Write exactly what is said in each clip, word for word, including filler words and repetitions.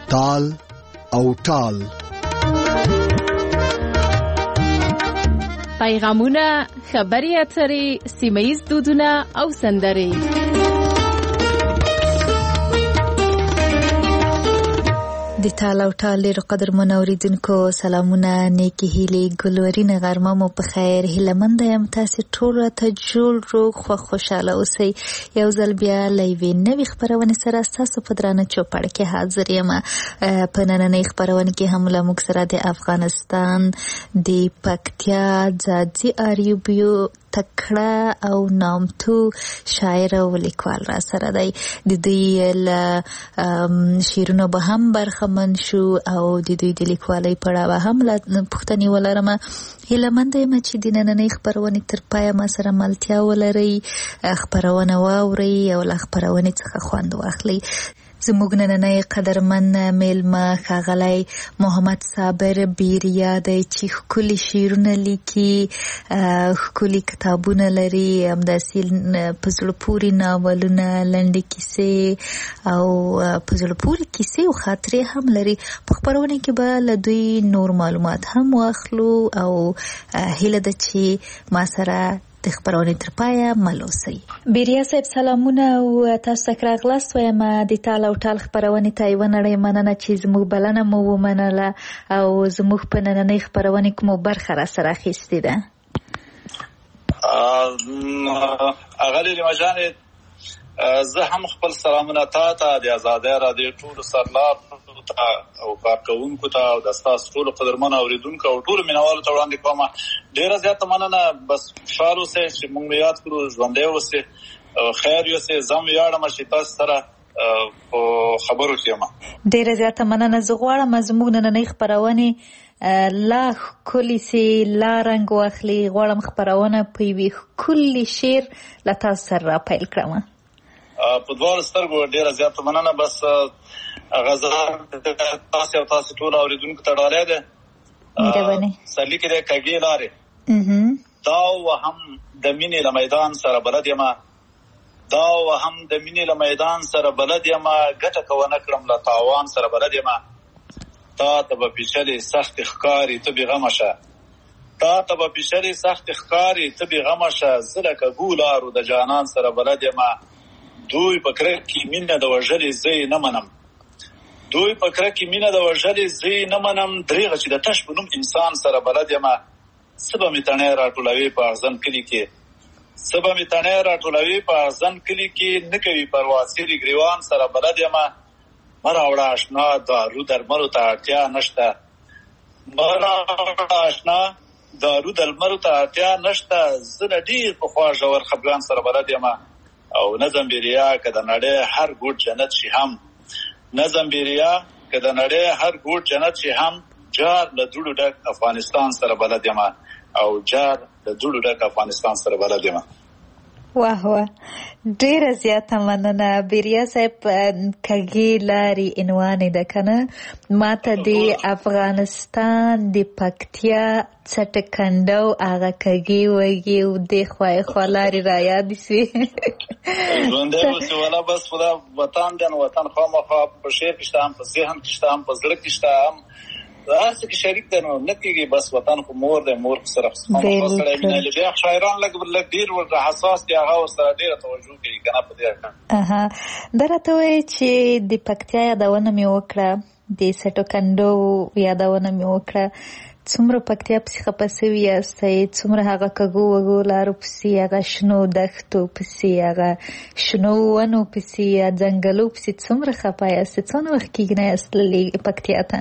تال او ټال. پیغامونه، خبري اترې، سیمه‌ییز دودونه او سندرې. د تال او ټال ډېرو قدرمنو اورېدونکو سلامونه، نیکې هیلې، ګلورینه غرمه مو په خیر. هیلهمنده یم تاسې ټول راته جوړ روغ خوښ خوشحاله اوسئ. یو ځل بیا له یوې نوې خپرونې سره ستاسو په درانه چوپړ کې حاضر یم. په نننۍ خپرونه کې هم له موږ سره د افغانستان د پکتیا ځاځي آریوبیو تکړه او نامتو شاعر او لیکوال را سره دی. د دوی له شعرونو به هم برخمن شو او د دوی د لیکوالۍ په اړه به هم پوښتنې ولرم. هیلهمنده یم چې د نننۍ خپرونې تر پایه ما سره ملتیا ولرئ، خپرونه واورئ او له خپرونې څخه خوند واخلئ. زموږ نننۍ قدرمن میلمه ښاغلی محمد صابر بیریا دی چې ښکلي شعرونه لیکي، ښکلي کتابونه لري، همداسې په زړه پورې ناولونه، لنډې کیسې او په زړه پورې کیسې او خاطرې هم لري. په خپرونه کې به له دوی نور معلومات هم واخلو او هیله ده چې ما سره د خبرونې تر پایه مل اوسئ. بیریا صاحب سلامونه او تاسو ته راغلاست. وایم د تال او ټال خپرونې ته یوه نړۍ مننه چې زموږ بلنه مو ومنله او زموږ په نننۍ خپرونې کې مو برخه را سره اخیستې ده. اغلې لیما جانې، زه هم خپل سلامونه تا ته د ازادۍ راډیو ټولو سرلارو او کارکوونکو ته او د ستاسو ټولو قدرمنو اورېدونکو او ټولو مینوالو ته وړاندې کوم. ډېره زیاته مننه. بس خوشحال اوسئ چې موږ یاد کړو، ژوندی اوسئ، خیر یوسئ. زه هم ویاړم چې تاسو سره په خبرو کې یم. ډېره زیاته مننه. زه غواړم زموږ نننۍ خپرونې لا ښکلې سي، لا رنګ واخلي. غواړم خپرونه په یوې ښکلي شعر له تاسو سره را پیل کړم. په دواړو سترګو ډېره زیاته مننه. بس غزل تاسو او تاسو ټول اوریدونکو ته ډالۍ ده. سرلیک دی کږې لارې. دا وهم د مینې له میدان سره بلد یم، دا وهم د مینې له میدان سره بلد یم، ګټه که ونه کړم له تاوان سره بلد یم. تا ته به پیچلې سختې ښکاري ته بېغمه شه، تا ته به پیچلې سختې ښکاري ته بېغمه شه. زه له کږو لارو د جانان سره بلد یم. دوی په کرک کې مینه د وژلې زه یې نه منم، دوی په کرک کې مینه د وژلې زه یې نه منم. دریغه چې د تش په نوم انسان سره بلد یم. څه به مې تڼۍ راټولوي په اغزن کلي کې، څه به مې تڼۍ راټولوي په اغزن کلي کې. نه کوي پروا سیري ګریوان سره بلد یم. مه راوړه اشنا دارو درملو ته اړتیا نشته، مه راوړه اشنا دارو درملو ته اړتیا نشته. زه له ډېر پخوا ژور خفګان سره بلد یم. او نظم بیریا که د نړۍ هر ګوټ جنت شي هم، نظم بیریا که د نړۍ هر ګوټ جنت شي هم. جار له دوړو ډک افغانستان سره بلد یم، او جار له دوړو ډک افغانستان سره بلد یم. واه واه، ډیره زیاته مننه بیریا صاحب. کږې لارې عنوان ده کنه. ما ته د افغانستان د پکتیا څټکنډو هغه کږې وږې او د خوای خوا لارې را یاد شوې. ژوندی اوسې ولا بس خدا وطن دی، نو وطن خامخا په شعر کې شته، هم په ذهن کې شته، هم په زړه کې شته، هم هر څه کې شریک دی. نو نه کېږي. بس وطن خو مور دی، مور سره خامخا سړی مینه لري. بیا شاعران لږ لږ ډېر ورته حساس دي، هغه ورسره ډېره توجه کوي که نه په دې اړه. اها، دا راته وایي چې د پکتیا یادونه مې وکړه، د څټکنډو یادونه مې وکړه. څومره پکتیا پسې خفه سوي یاستئ، څومره هغه کږو وږو لارو پسې، هغه شنو دښتو پسې، هغه شنو ونو پسې، یا ځنګلو پسې څومره خفه یاستئ؟ څونه وخت کېږي نه یاست تللي پکتیا ته؟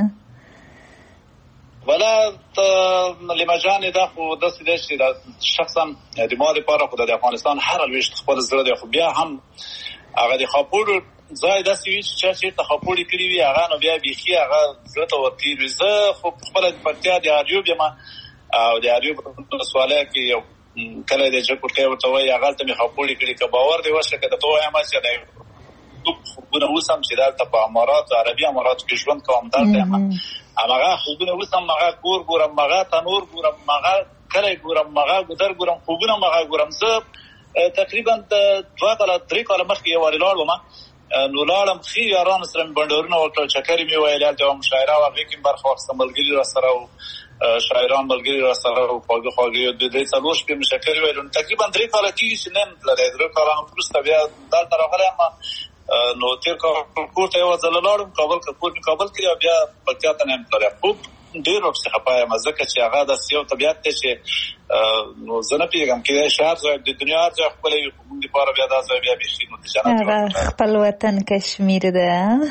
ولا لیما جانې دا خو داسې دی چې شخصا د ما دپاره خو د افغانستان هر لویشت خپل زړه دی. خو بیا هم هغه د خاپوړو ځای داسې وي چې چا چېرته خاپوړې کړي وي، هغه نو بیا بیخي هغه زړه ته ورتېر وي. زه خو خپله د پکتیا د اریوب یم، او د اریوب ولسوالۍ کې یو کلی دی چې پټکی ورته وایي، هغلته مې خاپوړې کړي. که باور دی وشي که درته ووایم چې د خوبونه اوس هم چې دلته په اماراتو عربي اماراتو کې ژوند کوم، دلته یم، هماغه خوبونه اوس هم هغه کور ګورم، هغه تنور ګورم، هغه کلی ګورم، هغه ګودر ګورم، خوبونه هم هغه ګورم. زه تقریبا د دوه کاله درې کاله مخکې یو وارې لاړ وم نو لاړم ښي یارانو سره مې بنډارونه وکړل، چکرې مې ویل، هلته یوه مشاعره وه، هغې کې مې برخه واخیسته، ملګري را سره و، شاعران ملګري را سره و، خواږه خواږه د دې څلور شپې مې چکرې ویلو. نو تقریبا درې کاله کېږي چې نه یم تللی. درې کالانو وروسته بیا دلته راغلی یم. نو تېر کال کور ته یوه ځله لاړم، کابل که کور مې کابل کې دی، بیا پکتیا ته نه یم تللی. خوب ډېر ورپسې خفه یم، ځکه چې هغه داسې یو طبیعت دی چې نو زه نه پوهېږم، کېدای شي هر ځای د دنیا هر ځای ښکلی وي، خو موږ دپاره بیا دا ځای بیا بیخي نو د جنت هغه خپل وطن کشمیر ده.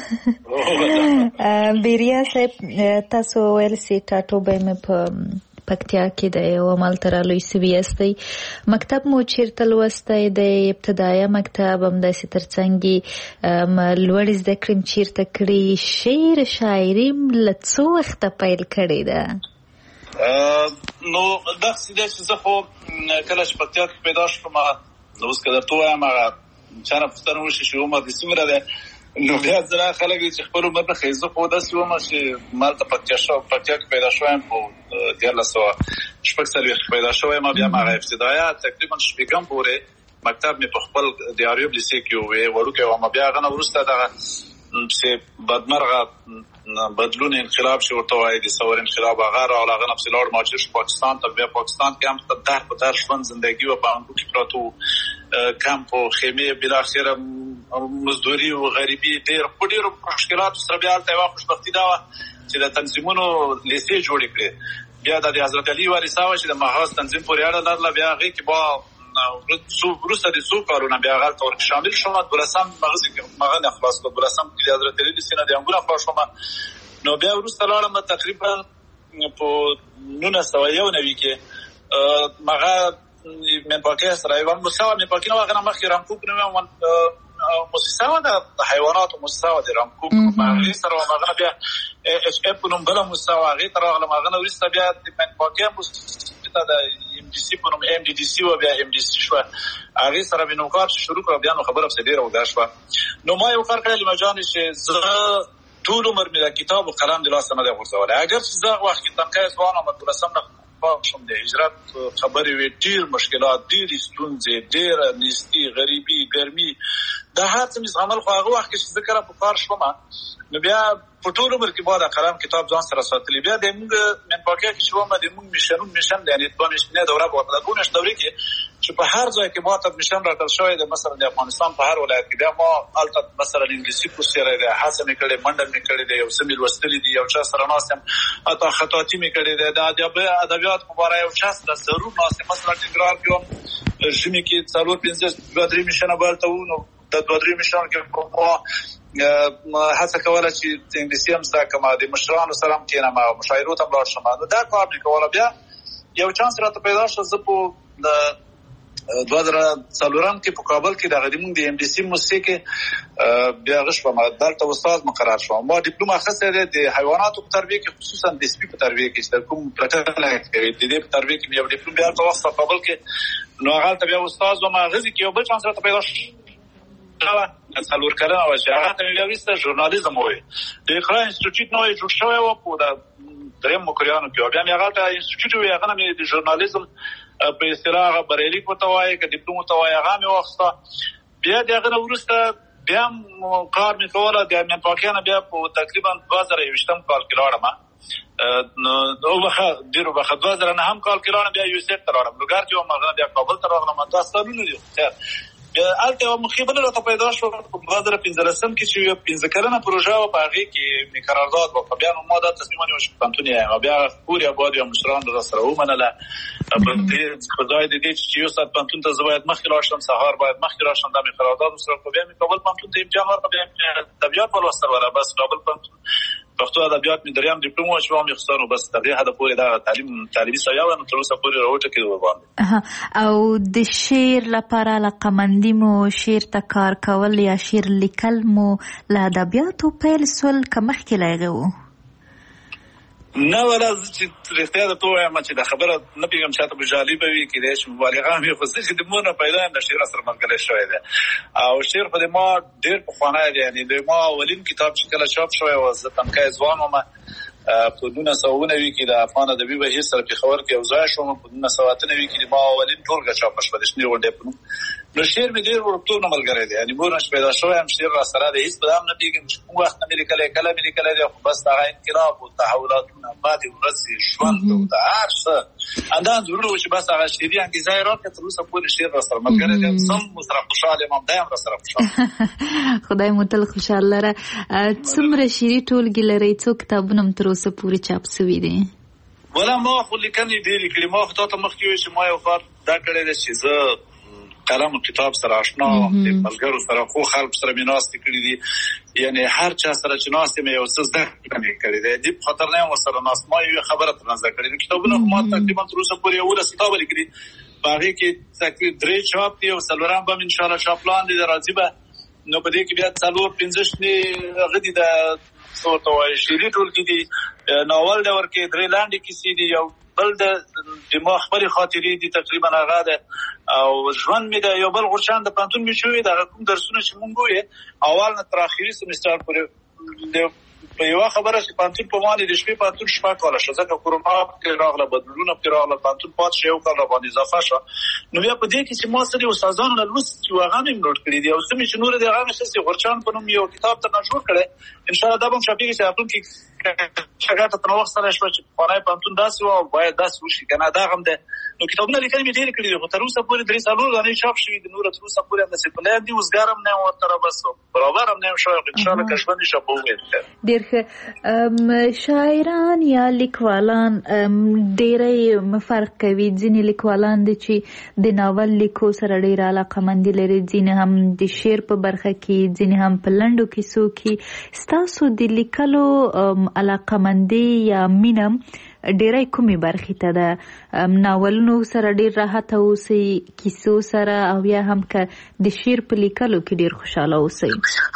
بیریا صاحب تاسو ویل سي ټاټوبی مې په پکتیا کې د یو همالته رالوی سوي یاستئ. مکتب مو چیرته لوستی دی؟ ابتدایه مکتب همداسې تر څنګ لوړې زده کړې م چیرته کړي؟ شعر شاعري م له څو وخته پیل کړې ده؟ نو داسې دی چې زه خو کله چې پکتیا کې پیدا شوم، نو اوس که درته ووایم هغه چا نه پوښتنه وشي چې عمر دې څومره دی، نو بیا ځله خلک دي چې خپل عمر نه ښیي. زه خو داسې وم چې ما هلته پکتیا پکتیا کې پیدا شوی یم، په دیارلس سوه شپږ څلوېښت کې پیدا شوی یم. بیا م هغه ابتدایه تقریبا شپږم پورې مکتب مې په خپل د اریوب لیسې کې وې، وړوکی وم. بیا هغه نه وروسته دغه چې بدمرغه بدلون انقلاب چې ورته وایي، د ثور انقلاب، هغه راغله. هغه نه پسې لاړ مهاجر شو پاکستان ته. بیا پاکستان کې هم در په در ژوند زندګي وه، په انګو کې پراته وو، کمپ و خیمې، بالاخره مزدوري و غریبي، ډېر په ډېرو مشکلاتو سره بیا هلته یوه خوشبختي دا وه چې د تنظیمونو لیسې جوړې کړې. بیا د حضرت علي وارثه وه چې د محاذ تنظیم پورې اړه لرله. بیا هغې کې به وروسته د څو کارونه بیا هغه هلته ورکې شامل شوم. دولسم مغزې کې مغه نه خلاص کړه، دولسم کې د حضرت علي لیسې نه د انګونه خلاص شوم. نو بیا وروسته لاړم تقریبا په نولس سوه یو نوي کې مغه منپاکۍ سره یوه مؤسسه وه، منپاکۍ نه وه، هغه نه مخکې رامکوک نومې مؤسسه وه، د حیواناتو مؤسسه وه د رامکوک. هغې سره وم. هغه نه بیا اچ اف په نوم بله مؤسسه وه، هغې ته راغلم. هغه نه وروسته بیا د منپاکۍ مؤسسې ته د ام ډي سي په نوم ام ډي ډي سي وه، بیا ام ډي سي شوه. هغې سره مې نو کار شروع کړه. بیا نو خبره پسې ډېره اوږده شوه. نو ما یو کار کړی لمجانې چې زه ټول عمر مې د کتاب و قلم د لاسه نه دی غورځولی. اګر چې زه هغه وخت کې تنکی ځوان وم، دولسم نه شوم، د هجرت خبرې وې، ډېر مشکلات، ډېرې ستونزې، ډېره نیستي، غریبي، ګرمي، دا هر څه مې زغمل. خو هغه وخت کې چې زه کله په کار شوم، نو بیا په ټول عمر کې ما د قلم کتاب ځان سره ساتلی. بیا د موږ منپاکۍ کې چې وم، د موږ میشنون میشن دی، یعنې دوه میاشتنۍ دوره به ورته د دوه میاشت دورې کې چې په هر ځای کې ما ته میشن راکړل شوی دی، مثلا د افغانستان په هر ولایت کې. بیا ما هلته مثلا انګلیسي کورس تېری دی، هڅه مې کړې، منډه مې کړې دی، یو څه مې لوستلي دي، یو چا سره ناست یم، حتی خطاطي مې کړې دی. د ادبیات په باره یو چا سره ضرور ناست یم. مثلا ټینګرار کې وم، ژمي کې څلور پنځه دوه درې میشنه به هلته وو. نو د دوه درې میشنو کې ما هڅه کوله چې انګلیسي هم زده کړم، د مشرانو سره هم کښېنم او مشاعرو ته هم لاړ شم. نو دا کار مې کوله. بیا یو چانس راته پیدا شو، زه په دوه زره څلورم کې په کابل کې دغه زموږ د ام ډي سي مؤسسې کې بیا هغه شوم، دلته استاد مقرر شوم. ما ډیپلوم اخیستی دی د حیواناتو په تربیه کې، خصوصا د سپي په تربیه کې چې د کوم پلټنه کوي، د دې په تربیه کې مې یو ډیپلوم بیا هلته واخیسته کابل کې. نو هغه هلته بیا استاد وم. هغې کې یو بل چانس راته پیدا شو، څلور کلنه وه چې هغه ته مې بیا وروسته ژورنالیزم ووایي. د اقرا انسټیټیوټ نوی جوړ شوی و په درېیم مکریانو کې. بیا مې هغه هلته انسټیټیوټ ووایي، هغه نه مې د ژورنالیزم په اصطلاح هغه بریلیک ورته وایي، که ډیپلوم ورته وایي، هغه مې واخیسته. بیا د هغه نه وروسته بیا هم کار مې کوله. د منپاکۍ نه بیا په تقریبا دوه زره یوویشتم کال کې لاړم، وبخښه ډېر وبخښه دوه زره نهم کال کې لاړم. بیا یو سیټ ته لاړم، لوګر کې وم. هغه بیا کابل ته راغلم. دا سالونه دي. خیر هلته یوه موخې بله راته پیدا شوه په دوه زره پنځلسم کې چې یوه پنځه کلنه پروژه وه، په هغې کې مې قرارداد وکړه. بیا نو ما دا تصمیم ونیوه چې په پوهنتون یې یم. بیا کور یې اباد یو مشرانو راسره ومنله، په ځای د دې چې یو ساعت پوهنتون ته زه باید مخکې لاړ شم، سهار باید مخکې لاړ شم. دا مې قرارداد ورسره وکړه. بیا مې کابل پوهنتون ته امتحان ورکړه. بیا مې ادبیات ولوستل وله. بس کابل پوهنتون پښتو ادبیات مې دریم ډیپلوم وه چې ما مې اخیسته. نو بس تر دې حده پورې دغه تعلیم تعلیمي سویه وه. نو تر اوسه پورې راوټکېده ورباندې. او د شعر لپاره علاقمندي مو شعر ته کار کول یا شعر لیکل مو له ادبیاتو پیل سول که مخکې له هغې و؟ نه ولا زه چې رښتیا درته ووایم چې دا خبره نه پوهېږم چاته به جالبه وي، کېدای شي مبالغه هم وي، خو زه چې د مور نه پیدا یم د شعر سره ملګری شوی دی. او شعر خو د ما ډېر پخوانی دی. یعنې د ما اولین کتاب چې کله چاپ شوی و، زه تنکی ځوان وم، په نولس سوه اووه نوي کې د افغان ادبي بهیر سره پېښور کې یو ځای شوم. په نولس سوه اته نوي کې د ما اولین ټولګه چاپه شوه د شنې غونډۍ په نوم. نو شعر مې ډېر ورکتوب نه ملګری دی، یعنې مور نش پیدا شوی هم شعر راسره دی، هېڅ په دا هم نه پوهېږم چې کوم وخت نه مې لیکلی، کله مې لیکلی دی، خو بس هغه انقلاب و تحولاتونه بعدې ورځې ژوند و د هر څه همدا انځورونه وو چې بس هغه شعري انګېزه یې راکړه. تر اوسه پورې شعر راسره ملګری دی، زه هم ورسره خوشحال یم، همدا هم راسره خوشحال. خدای مو تل خوشحال لره. څومره شعري ټولګې لرئ؟ څو کتابونه هم تر اوسه پورې چاپ سوي دي؟ ولا ما خو لیکنې ډېرې کړي. ما خو تا ته مخکې وویل چې ما یو کار دا کړی دی چې زه قلم و کتاب سره آشنا وم، د ملګرو سره خو خلکو سره مې ناستې کړي دي، یعنې هر چا سره چې ناست یم یو څه زده کړه مې کړې دی، دې په خاطر نه یم ورسره ناست. ما یوې خبره ترنه زده کړې ده. کتابونه خو ما تقریبا تر اوسه پورې یولس کتابه لیکلي، په هغې کې تقریبا درې چاپ دي او څلورم به م انشاءالله چاپ لاندې دی راځي به. نو په دې کې بیا څلور پنځه شنې هغه دي د څه ورته وایي شعري ټولګې دي، ناول ډول کې درې لنډې کیسې دي، یو بل د ما خپلې خاطرې دي تقریبا هغه ده، او ژوند مې د یو بل غورچاند د پوهنتون مې شوي د هغه کوم درسونه چې مونږ ویې اول نه تر اخري سمستر پورې په یوه خبره چې پوهنتون په باندې د شپې پوهنتون شپږ کاله شو، ځکه کورونا پکې راغله، بدلونونه پکې راغله، پوهنتون پاتې شو یو کال را باندې اضافه شوه. نو بیا په دې کې چې ما څه دي استادانو نه لوست چې هغه مې نوټ کړي دي، او څه مې چې نور دي هغه مې ښه غورچاند په نوم یو کتاب ترنه جوړ کړی، انشاءالله دا به هم چاپېږي چې راتلونکي شاګرد ته تر وخت سره شوه چې پخوانی پوهنتون داسې وه او باید داسې وشي که نه، دغه هم دی. نو کتابونه لیکنې مې ډېرې کړي دي، خو تر اوسه پورې درې څلور دانې چاپ شوي دي، نور تر اوسه پورې همداسې په لایق دي. اوسګار هم نه یم ورته بس برابر هم نه یم شوی، انشاءالله که ژوند وي به وویل. ډېر ښه. شاعران یا لیکوالان ډېری فرق کوي. ځینې لیکوالان دي چې د ناول لیکو سره ډېره علاقه‌مندي لري، ځینې هم د شعر په برخه کې، ځینې هم په لنډو کیسو کې. ستاسو د لیکلو علاقه‌مندي یا مینه ډېری کومې برخې ته ده؟ ناولونو سره ډېر راحته اوسئ، کیسو سره، او یا هم که د شعر په لیکلو کې ډېر خوشحاله اوسئ؟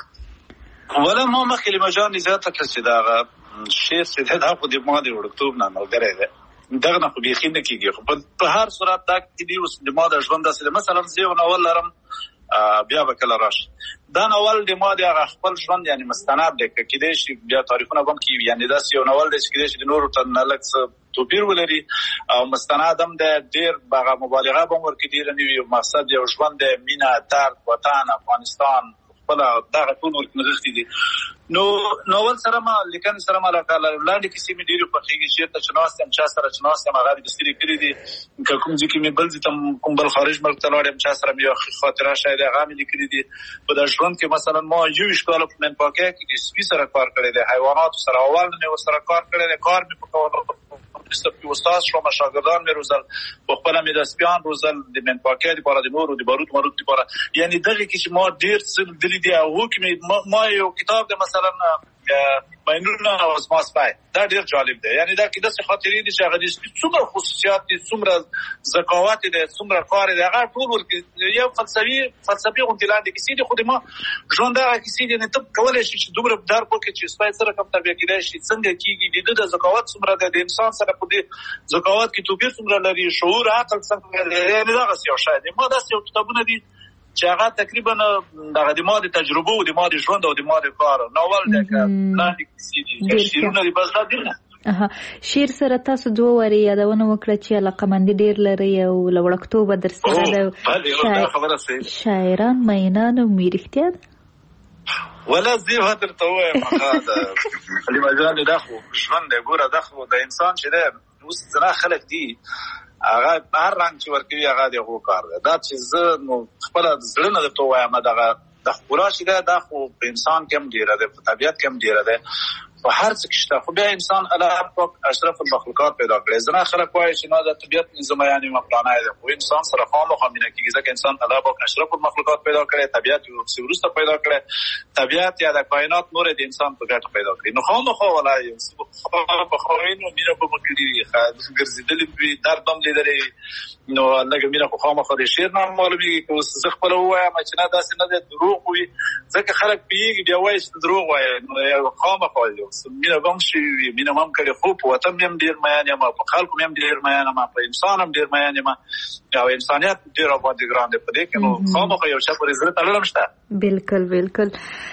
ولا ما مخکې له مجال نه زیاته کړه چې دغه شعر چې دی دا خو د ما د وړکتوب نه ملګری دی، دغه نه خو بیخي نه کېږي. خو په هر صورت دا کې دي اوس د ما د ژوند داسې دی. مثلا زه یو ناول لرم بیا به کله راشي، دا ناول د ما د هغه خپل ژوند یعنې مستند دی، که کېدای شي بیا تاریخونه به هم کېږي، یعنې داسې یو ناول دی چې کېدای شي د نورو ته نه لږ څه توپیر ولري او مستند هم دی، ډېر هغه مبالغه به هم ورکې ډېره نه وي. مقصد یو ژوند دی، مینه، درد، وطن، افغانستان، خپله دغه ټول ورکې نغښتي دي. نو ناول سره ما لیکنې سره ما علاقه لرم. لنډې کیسې مې ډېرې خوښېږي، چېرته چې ناست یم، چا سره چې ناست یم هغه مې دستګیرې کړي دي، که کوم ځای کې مې بل ځای ته کوم بل خارج ملک ته لاړ یم، چا سره مې یوه خاطره شاید هغه مې لیکلي دي. په دا ژوند کې مثلا ما یوویشت کاله په منپاکۍ کې د سپي سره کار کړی دی، حیواناتو سره اول نه مې ورسره کار کړی دی، کار مې په کول استاد شوم، شاګردان مې روزل، په خپله مې د سپیان روزل، د منپاکۍ دپاره، د نورو د باروت ماروت دپاره. یعنې دغې کې چې ما ډېر څه لیدلي دي. او هغو کې مې ما یو کتاب دی مثلا مینونه او زما سپی، دا ډېر جالب دی. یعنې دا کې داسې خاطرې دي چې هغه د سپي څومره خصوصیات دي، څومره ذکاوت دی، څومره کار دی، هغه ټول ورکې یو فلسفي فلسفي غوندې لاندې کیسې دي. خو د ما ژوند هغه کیسې دي، ته کولی شي چې دومره درک وکړې چې سپی څه رقم تربیه کېدای شي، څنګه کېږي، د ده د ذکاوت څومره دی، د انسان سره په دې ذکاوت کې توپیر څومره لري، شعور، عقل څنګه لري. یعنې دغسې یو شی دی. ما داسې یو کتابونه دي چې هغه تقریبا دغه د ما د تجربو او د ما د ژوند او د ما د کار ناول دی، که لاندې کیسې دي، که شعرونه دي، بس دا دي نه. شعر سره تاسو دوه وارې یادونه وکړه چې علاقه‌مندي ډېر لرئ او له وړکتوبه در سره ده. شاعران مینان او مې رښتیا ده؟ ولا زه به درته ووایم هغه د علي مجال دا خو ژوند دی. ګوره دا خو د انسان چې دی اوس ځینې خلک دي هغه هر رنګ چې ورکوي هغه د هغو کار دی. دا چې زه نو خپله د زړه نه درته ووایم دغه د ښکلا چې دی دا خو په انسان کې هم ډېره دی، په طبیعت کې هم ډېره دی، په هر څه کې شته. خو بیا انسان الله پاک اشرف المخلوقات پیدا کړی. ځینې خلک وایي چې نه د طبیعت نظام یعنې مفلانی دی، خو انسان سره خامخا مینه کېږي، ځکه انسان الله پاک اشرف المخلوقات پیدا کړی، طبیعت یې ورپسې وروسته پیدا کړی، طبیعت یا د کائنات نور د انسان په ګټه پیدا کړي. نو خامخا ولا یو څه خامخا وینو مینه به مو کړي وي، ګرځېدلي وي، درد به هم لیدلی، نو لږه مینه خو خامخا د شعر نه معلومېږي. که اوس زه خپله ووایم چې نه داسې نه دی، دروغ وي، ځکه خلک پوهېږي بیا وایي چې دروغ وایي. نو خامخا یو مینه به هم شوي وي، مینه به هم کړې، خو په وطن مې هم ډېر مین یم، په خلکو مې هم ډېر مین یم، په انسان هم ډېر مین یم، او انسانیت ډېر راباندې ګران دی په دې کې. نو خامخا یو چا پورې زړه تړلی هم شته. بالکل بالکل.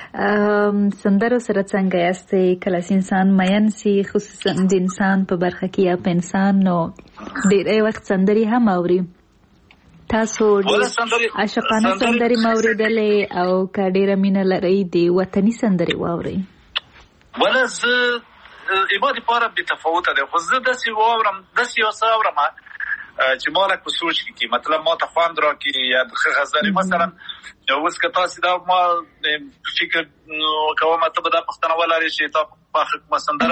سندرو سره څنګه یاستئ؟ کله چې انسان مین سي، خصوصا د انسان په برخه کې یا په انسان، نو ډېری وخت سندرې هم اوري. تاسو عاشقانه سندرې موریدلې او که ډېره مینه لرئ د وطني سندرې واورئ؟ ولا زه ایما دپاره بې تفاوته دی، خو زه داسې واورم داسې یو څه اورم چې ما لږ په سوچ کې کي، مطلب ما ته خوند راکړي یا ښه غزلې مثلا اوس که تاسې دا ما فکر کوم ته به دا پوښتنه ولرئ چې تا پاخه کومه سندره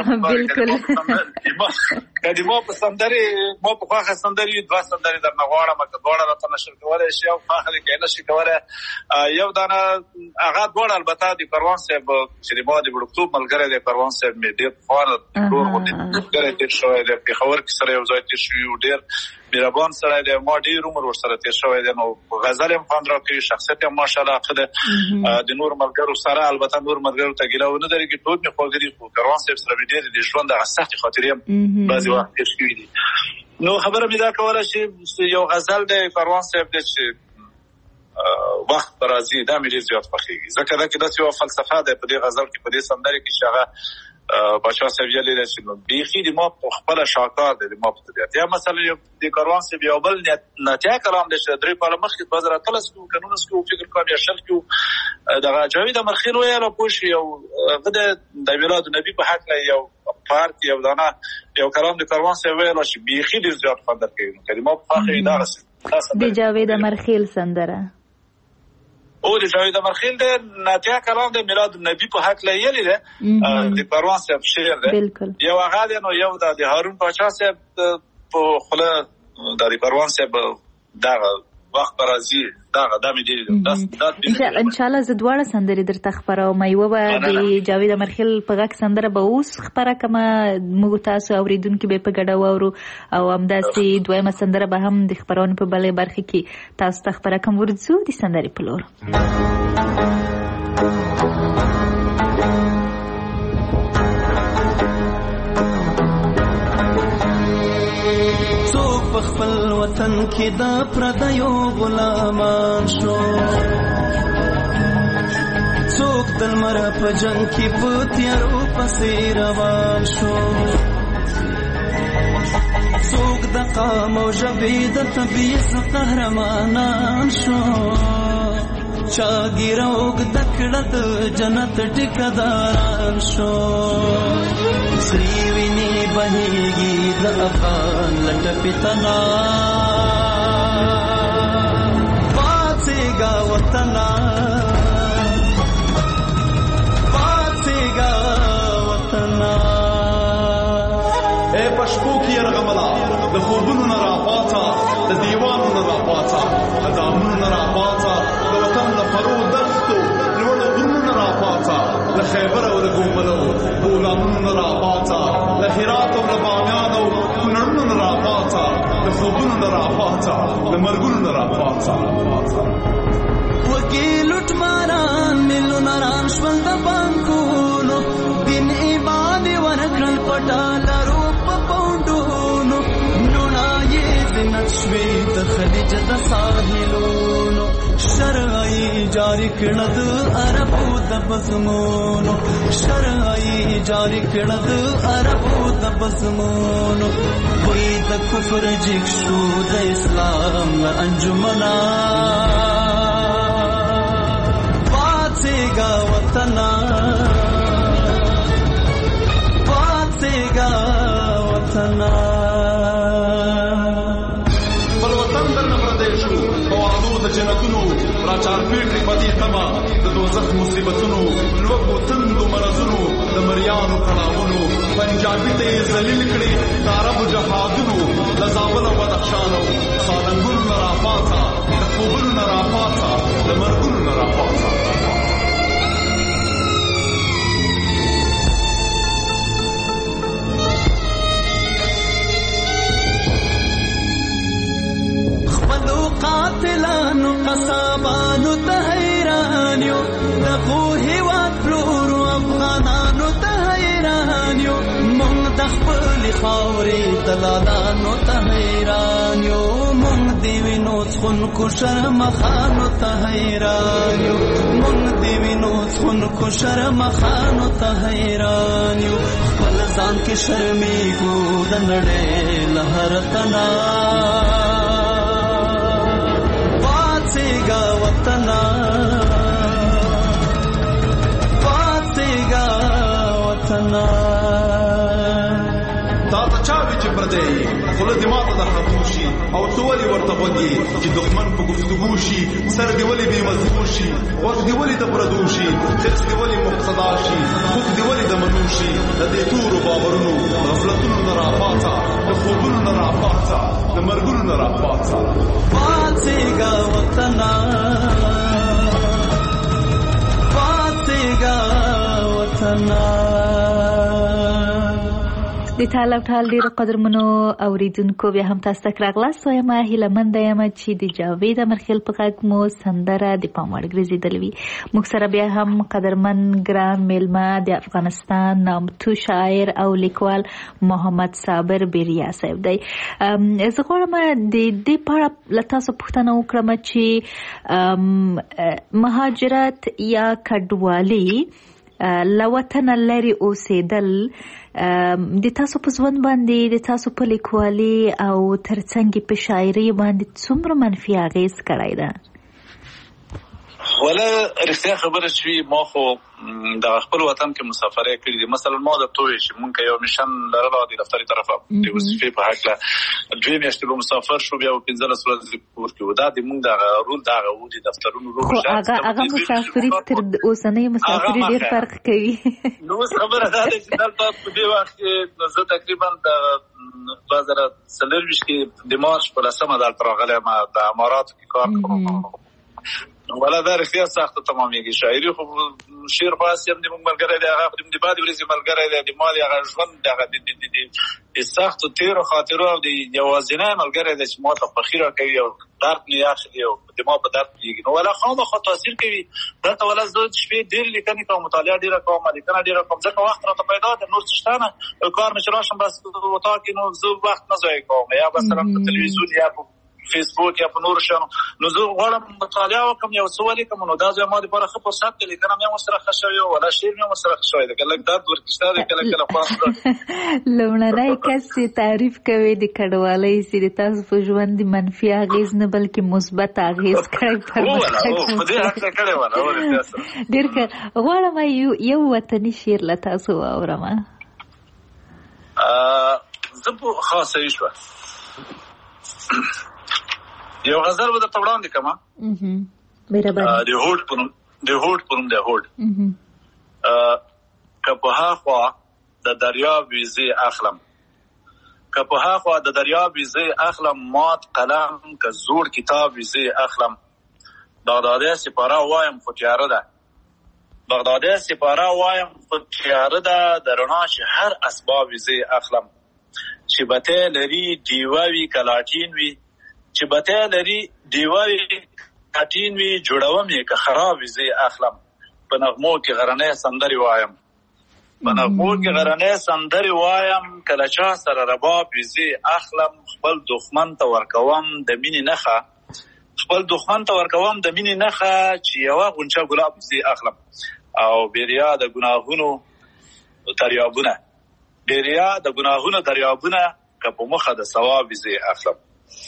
که د ما په سندرې ما په خوښه سندرې دوه سندرې درنه غواړم که دواړه راته نشر کولی شي او خوښه دی که یې نشي کولی یو دانه هغه دواړه البته د کاروان صاحب چې د ما د وړکتوب ملګری دی کاروان صاحب مې ډېر پخوا ډور غوندې ملګری تېر شوی دی، پېښور کې سره یو ځای تېر شوي وو، ډېر مهربان سړی دی، ما ډېر عمر ورسره تېر شوی دی، نو غزل یې هم خوند راکوي، شخصیت یې هم ماشاءالله ښه دی. د نورو ملګرو سره البته نورو ملګرو ته ګیله ونه درېږي، ټول مې خواږه دي، خو کاروان صاحب سره مې ډېرې د ژوند هغه سختې خاطرې هم بعضې وخت تېر شوي دي. نو خبره مې دا کوله چې یو غزل دی کاروان صاحب دی چې وخت به راځي، دا مې ډېر زیات خوښېږي، ځکه دا کې داسې یوه فلسفه دی په دې غزل کې، په دې سندرې کې چې هغه باچا صاحب ویلي دی چې بیخي د ما په خپله شاهکار دی د ما په طبیعت. یا مثلا د کاروان صاحب یو بل ناتیا کلام دی چې درې کاله مخکې دوه زره اتلس کې وو که نولس کې وو فکر کوم یا شل کې وو، دغه جاوید امرخیل ویل پوه شي یو هغه د میلادالنبي په هکله یو پارت یو دانه یو کلام د کاروان صاحب ویل چې بیخي ډېر زیات خوند درکوي، نو که د ما په خوښه یې دغسې د جاوید امرخیل سندره او د جاوید امرخیل دی ناتیا کلام دی میلاد النبي په هکله یلی دی، د کاروان صاحب شعر دی یو هغه دی، نو یو د هارون پاچا صاحب په خوله د کاروان صاحب دغه وخت به راځي دغه دا مې ډېر انشاءالله زه دواړه سندرې درته خپروم، یوه به د جاوید امرخیل په غږ سندره به اوس خپره کړمه، موږ تاسو اورېدونکي به یې په ګډه واورو، او همداسې دویمه سندره به هم د خپرونې په بلې برخې کې تاسو ته خپره کړم. ورځو د سندرې په لور. په خپل وطن کې د پردیو غلامان شو، څوک د لمر په جنګ کې په تیارو پسې روان شو، څوک د قام او ژبې د تبعیض قهرمانان شو، چا ږیره اوږده کړه د جنت ټیکهداران شو، سرې وینې بهېږي د افغان له ټپې تنا، پاڅېږه وطنه پاڅېږه وطنه. ای په شپو کې یرغمله د خوبونو نه راپاڅه، د دیوانو نه راپاڅه، د دامونو نه راپاڅه، د وطن له فرو دښتو لوړو غرونو نه راپاڅه، له خیبر او له ګوملو بولانونو نه راپاڅه، له هرات او له بامیان او کونړونو نه راپاڅه، د خوبونو نه راپاڅه، د مرګونو نه راپاڅه. وکې لوټماران میلیونران شول د بانکونو، دین ایمان یې ورکړل په ډالرو په پونډونو، لوڼه یې زینت شوې د خلیج د ساحلونو، شرعي جاری کړه د عربو د بزمونو، شرعي جاری کړه د عربو د بزمونو، وی د کفر جګ شو د اسلام له انجمنا، پاڅېږه وطنه پاڅېږه وطنه. بل وطن درنه پردی شو په وعدو د جنتونو، را چارپېټ کړي بدې تمه د دوزخ مصیبتونو، لوږو تندو مرضونو د مریانو کړاوونو، پنجابي ته یې ذلیل کړي د عربو جهادونو، له زابل او بدخشان او سالنګونو نه راپاڅه، د خوبونو نه راپاڅه، د مرګونو نه راپاڅه. قاتلانو قصابانو ته حیران یو، د خو هېواد پلورو افغانانو ته حیران یو، مونږ د خپلې خاورې دلالانو ته حیران یو، مونږ د وینو څښونکو شرمخانو ته حیران یو، مونږ د وینو څښونکو شرمخانو ته حیران یو، خپل ځان کې شرمېږو د نړۍ له هر تنا، پردی خوله دې ماته د خبو شي او ته ولې ورته غوږ یې چې دښمن په گفتگو شي سر دې ولې بې مضمون شي غوږ دې ولې د پردو شي حرص دې ولې مقتدا شي خوږ دې ولې د منو شي د دې تورو باورونو غفلتونو نه راپاڅه د خوبونو نه راپاڅه د مرګونو نه راپاڅه پاڅېږه وطنه پاڅېږه وطنه. د ټال او ټال ډیرو قدرمنو اوریدونکو بیا هم تاسو ته راغلاست وایم هیله منده یم چې د جاوید امرخیل په غږ مو سندره د پام وړ ګرځېدلې وي. موږ سره بیا هم قدرمن ګران میلمه د افغانستان نامتو شاعر او لیکوال محمد صابر بیریا صاحب دی. زه غواړم د دې په اړه له تاسو پوښتنه وکړم چې مهاجرت یا کډوالي له وطنه لرې اوسېدل د تاسو په ژوند باندې د تاسو په لیکوالي او ترڅنګ په شاعري باندې څومره منفي اغېز کړی ده؟ ولا رښتیا خبره شوي ما خو د خپل وطن کې مسافرې کړې دي. مثلا ما د توې چې مونږ یو میشن لرلو د دفتري طرفه د وظیفې په حق له دوی میاشتې به مسافر شو بیا پنځلس ورځې کور کې و دا د مونږ د رول د هغه و د دفترونو رول خو هغه هغه مسافري تر اوسنۍ مسافري ډېر فرق کوي. نو خبره دا ده چې دلته په دې وخت کې زه تقریبا د دوه زره څلرویشت کې د مارچ په لسمه دلته راغلی ما د اماراتو کې کار کوم ولا دا رښتیا سخته تمامېږي. شاعري خو شعر خو هسې هم د مونږ ملګری دی هغه خو د بعدې ورځې ملګری دی د ما د هغه ژوند د هغه د سختو تېرو خاطرو او د یوازینی ملګری دی چې ما ته خوښي راکوي او درد مې اخلي او د ما په درد پوهېږي. نو ولا خامخا تاثیر کوي دلته ولا زه شپې ډېرې لیکنې کوم مطالعه ډېره کوم لیکنه ډېره کوم ځکه وخت راته پیدا ده نور څه شته نه کار مې چې راشم بس اتاق کې نو زه وخت نه ضایع کوم یا مثلا په تلویزیون یا په فیسبوک یا په نورو شیانو نو زه غواړم مطالعه وکړم یو څه ولیکم نو دا زما دپاره ښه فرصت دی. لیکنه مې هم ورسره ښه شوې ولا شعر مې هم ورسره ښه شوی دی که لږ درد ورکې شته دی که لږ کله خوند لومړنی کس چې تعریف کوي د کډوالۍ چې د تاسو په ژوند منفي اغېز نه بلکې مثبت اغېز کړی پرمختګ په دې هکله کړی ولا ډېر ښه. غواړم یو وطني شعر له تاسو واورم. زه په خاصه یې شوه یو غزل به درته وړاندې کړم د هوډ په نوم د هوډ په نوم دی هوډ. که په هاخوا د دریاب وي زه اخلم که په هاخوا د دریاب وي زه اخلم مات قلم که زوړ کتاب وي زه اخلم بغدادي سپاره وایم خو تیاره ده بغدادي سپاره وایم خو تیاره ده د رڼا چې هر اسباب وي زه اخلم چې بتې لري ډیوه وي که لاټین وي چې بته لري دیوای کټین وی جوړوم یې که خراب وي زه اخلم په نغمو کې غرنۍ سندري وایم په نغمو کې غرنۍ سندري وایم کله چا سره رباب وي زه اخلم خپل دښمن ته ورکوم د مینې نښه خپل دښمن ته ورکوم د مینې نښه چې یوه غونچه ګلاب زه اخلم او بیریا د ګناهونو دریابونه بیریا د ګناهونو دریابونه که په مخه د ثواب وي زه اخلم.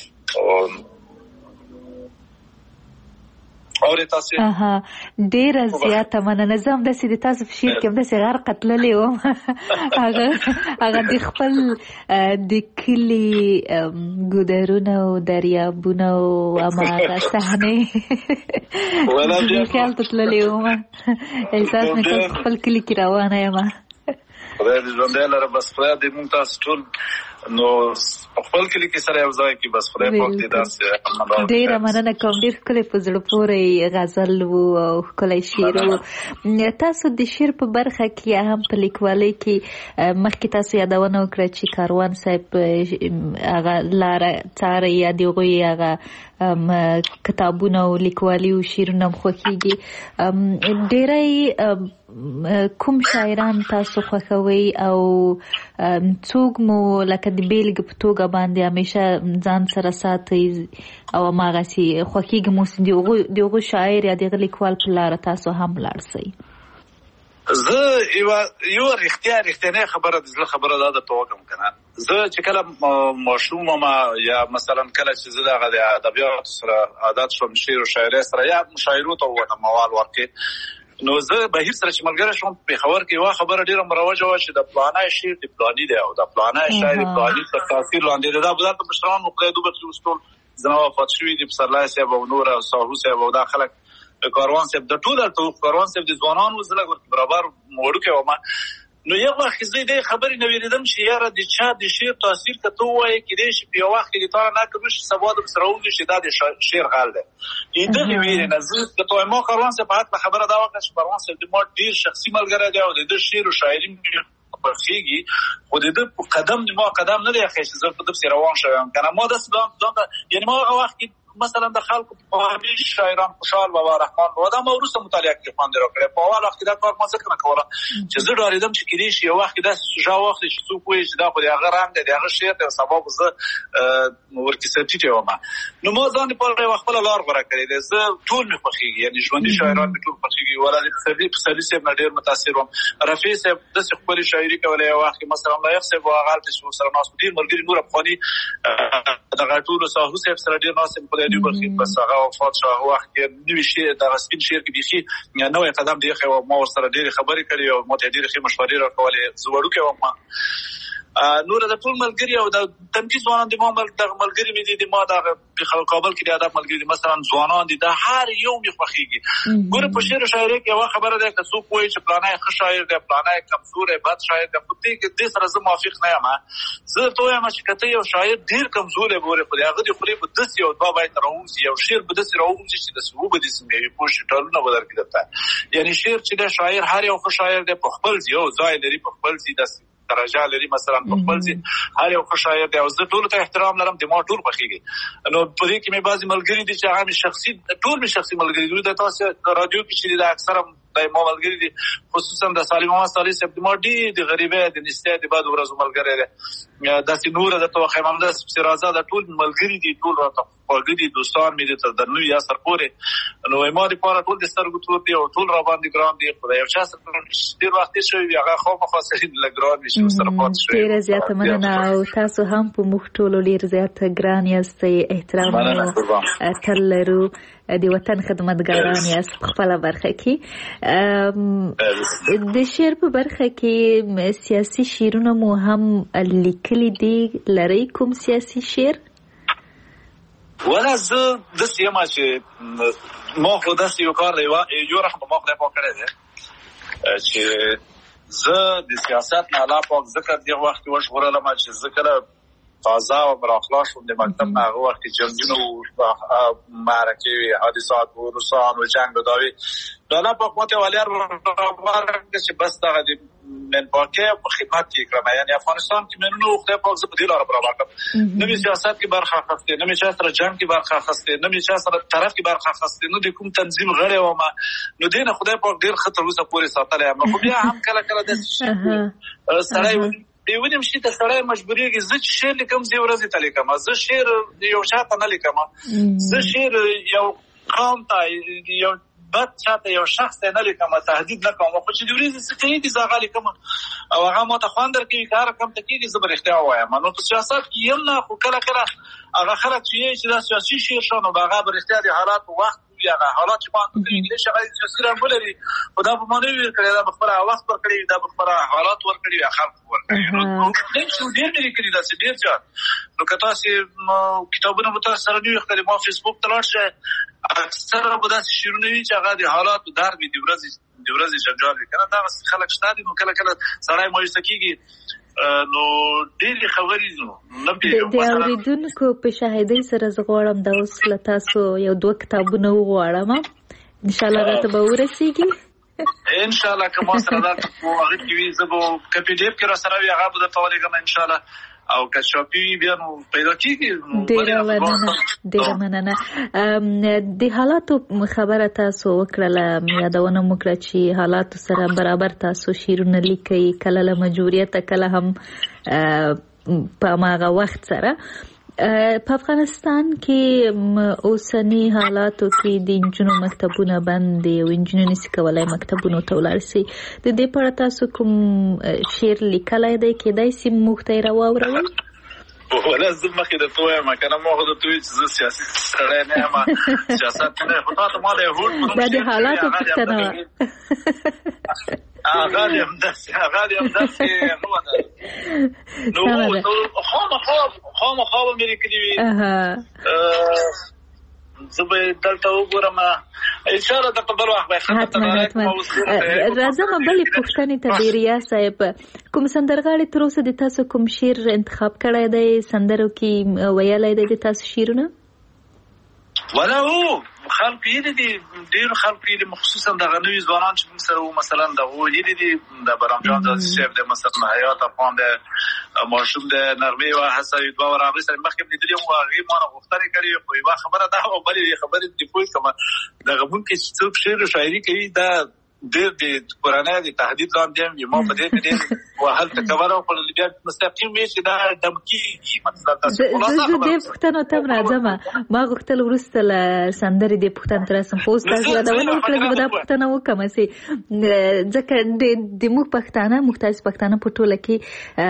اورې تاسو اها ډېره زیاته مننه. زه همداسې د تاسو په شعر کې همداسې غرقه تللې وم هغه هغه د خپل د کلي ګودرونه او دریابونه او هماغه صحنې خیال ته تللې وم احساس مې کړ خپل کلي کې روانه یم. خدای دې ژوندی لره بس خدای دې موږ تاسو ټول نو خپل کلی کې سره یو ځای کې بس خدای پاک دې داسې ډېره مننه کوم. ډېر ښکلی په زړه پورې غزل و او ښکلی شعر و. تاسو د شعر په برخه کې هم په لیکوالۍ کې مخکې تاسو یادونه وکړه چې کاروان صاحب هغه لاره څاري یا د هغوی هغه کتابونه او لیکوالي او شعرونه هم خوښېږي. ډېری کوم شاعران تاسو خوښوئ او څوک مو لکه د بیلګې په توګه باندې همیشه ځان سره ساتئ او هماغسې خوښېږي مو د هغو شاعر یا د هغه لیکوال په لاره تاسو هم لاړ شئ؟ زه یوه یوه رښتیا رښتینې خبره د زړه خبره دا درته وکړم که نه زه چې کله ماشوم وم یا مثلا کله چې زه دغه د ادبیاتو سره عادت شوم شعر و شاعرۍ سره یا مشاعرو ته ووتم موال ورکې نو زه بهیر سره چې ملګری شوم په خبر کې وا خبره ډیره مروجه و چې د پلانای شعر د پلاني دی او د پلانای شاعر پلاني په تاثیر لاندې دا بل په مشران مقدار دوه ټول زنه وفات شوی د پسرلای صاحب او نور او ساهو صاحب او داخله کاروان صاحب د ټول ته کاروان صاحب د ځوانانو زله برابر موړو کې و ما نو یو وخت زه دې خبرې نو ویریدم چې یاره د چا د شعر تاثیر کته وایي کې دې چې په وخت کې تا نه کوم څه سبا د سراوږي چې دا د شعر غال ده دې ویری نه زه د توه ما کاروان صاحب په خبره دا وکړه چې کاروان صاحب د ما ډیر شخصي ملګری دی او د شعر او شاعري برخیږي خو د دې قدم د ما قدم نه دی اخی چې زه په دې روان شوم کنه ما د ځان یعنی ما هغه وخت مثلا د خلکو په هغه شاعران خوشحال بابا رحمان بابا دا موروثه مطالعه کې خوند راکړي په اول وخت دا کار ما څه کنه کوله چې زه ډاریدم چې کېدی شي یو وخت دا سوجا وخت چې څوک وایي چې دا خو هغه رنګ دی هغه شعر دی سبب زه ورته سټیټه ومه نو ما ځان په وخت په لار غوړه کړی دی زه ټول مې خوښیږي یعنی ژوندۍ شاعران مې ټول خوښیږي ولادي سبي په سبي سره ډېر متاثر وم رفیع صاحب د خپل شاعري کولای یو وخت مثلا لایق صاحب او غلط شو سره ناس ډېر ملګری نور افغاني د غټولو ساهو صاحب سره ډېر ناس په دې برخه بس هغه وفات شو هغه وخت کې نوې شي د غسپین شعر کې بيخي نوې قدم دی خو ما سره ډېر خبرې کړې او مو ته ډېر ښه مشورې راکولې زوړو کې ومه نور د ټول ملګری او د تنقید ځوانان د مامل د ملګری مې دي ما د کابل کې د ادب ملګری مثلا ځوانان دي د هر یو می خوخيږي ګوره په شعر شاعري کې وا خبره ده چې څوک وایي چې پلانای ښه شاعر دی پلانای کمزور دی بد شاعر دی په دې کې د سره زه موافق نه یم زه ته وایم چې کته یو شاعر ډیر کمزور دی ګوره خو هغه د خپل په دسي او دوا باید راوځي یو شعر په دسي راوځي چې د سبب دي څنګه په شټالونه بدل کېدته یعنی شعر چې د شاعر هر یو ښه شاعر دی په خپل یو ځای لري په خپل ځای د درجه لري مثلا په خپل ځای هر یو ښه شاعر دی او زه ټول ته احترام لرم د ما ټول بخیږي نو په دې کې مې بعضی ملګری دي چې هغه شخصي ټول مې شخصي ملګری دي د تاسو رادیو کې چې د اکثره د ما ملګری دي خصوصا د سالم محمد صالح صاحب د ما دي د غریبه د نسته د بعد ورځو ملګری دي د سینور د توخه محمد سرازه د ټول ملګری دي ټول راته خوږ دي دوستان مې دي تر د نو یا سر پورې نو ما دي په ټول د سترګو تور دي او ټول را باندې ګرام دي خدای یو چا سره ډیر وخت شوی هغه خو مخاصري لګرام نشي سره پات شوی ډیر زیات مننه او تاسو هم په مخ ټولو ډیر زیات ګران یاستئ احترام تل لرو د وطن خدمتګاران یاست په خپل برخه کې د شعر په برخه کې سیاسي شعرونه مو هم لیکلي دي لري کوم سیاسي شعر ولا زه د سیمه چې ما خو د یو کار دی یو رحم ما خو په کړی دی چې زه د سیاست نه لا پاک ذکر دی وخت وشغله ما چې ذکر تازه او براخلاص شوم د مکتب نه هغه وخت جنگونو معرکې حادثات و روسان و جنگ داوی دالا په قوت ولر ورکه چې بس دغه د من پاکه په خدمت کې کړم یعنی افغانستان کې منو خدای پاک زه په دې لاره برابر کړم نو سیاست کې برخه اخیسته نو چې سره جنگ کې برخه اخیسته نو چې سره طرف کې برخه اخیسته نو د کوم تنظیم غړی و ما نو دینه خدای پاک ډیر خطر وسه پوری ساتلی ما خو بیا هم کله کله د سړی دی ونیم شي ته سړی مجبورېږي زه چې شعر لیکم زه ورځې ته لیکم زه شعر یو چاته نه لیکم زه شعر یو قوم ته یو بد چاته یو شخص نه لیکم تهدید نه کوم خو چې د ورځې څه کوي دي زه هغه لیکم او هغه ما ته خوند درکوي کار کم ته کېږي زه به رښتیا ووایم نو په سیاست کې یم نه خو کله کله هغه خلک چې دا سیاسي شعر شو نو هغه به رښتیا د حالات وخت یا حالات چې ما ته دې شغال سیاسي رنګ لري خدا په معنی ویل کړی دا په خپل وخت ور کړی دا په خپل حالات ور کړی یا خلق ور کړی نو دې څو ډېر لري کړی دا څه ډېر ځا نو کته سي کتابونه مو سره نیو خپل ما فیسبوک تلاړ شه اکثره به دا شیرونه وی چې هغه د حالات درد دی ورځ دی ورځ جنجال کنه دا خلک شته دي نو کله کله سړی مایوسه کیږي نو ډېری خبرې نو نه پیژنم د اوریدونکو په شاهدۍ سره زه غواړم دا اوس له تاسو یو دوه کتابونه وغواړم ان شاء الله راته به ورسیږي ان شاء الله که ما سره دا هغه کې وي زه به کپی ډیپ کې را سره وي هغه به درته ولیکم ان شاء الله او که شاپی بیا نو پیدا کیږي ډېره مننه ډېره مننه د حالاتو خبره تاسو وکړله یادونه مو کړه چې حالاتو سره برابر تاسو شعرونه لیکئ کله له مجبوریته کله هم په هماغه وخت سره په افغانستان کې اوسنی حالاتو کې د انجونو مکتبونه بند دي او انجونو نشي کولای مکتبونو ته ولاړ شي د دې په اړه تاسو کوم شعر لیکلای دی کېدای شي موږ ته یې راواوروئ ولا زه مخکې درته وایم کنه ما خو درته وایي چې زه سیاسي سړی نه یم سیاست نه خو تا ته ما د هوډ دا د حالاتو پوښتنه وه هغه دې همداسې هغه دې همداسې نه وه نو خامخا خامخا به مې لیکلي وي زه به دلته وګورم انشاءالله درته بل وخت به حتما حتما راځم بلې پوښتنې ته بیریا صاحب کوم سندرغاړي تر اوسه د تاسو کوم شعر انتخاب کړی دی سندرو کې ویلی دی د تاسو شعرونه ولا هو خلق یې دي ډېر خلق یې مخصوصا دغه نوي ځوانان چې موږ سره وو مثلا دغه یې دي د برام جان د شیف د مثلا حیات افغان د ماشوم د نرمي او حسن دوه ورغلي سره مخکې لیدلې مو هغه ما غوښتنه کړې خو یو خبره ده او بلې خبره دی پوه کوم دغه مونږ چې څوک شعر او شاعري کوي دا ډېر د قرآن د تهدید لاندې هم ما په دې کې وهل تکبر او په بیا مستقیم وی چې دا دمکی مطلب تاسو خلاصه زه دې پښتنو ته راځم ما غوښتل ورسته ل سندرې دې پښتن تر سم خو تاسو دا ونه کړل دا پښتنه وکم سي ځکه د موږ پښتانه مختلف پښتانه په ټوله کې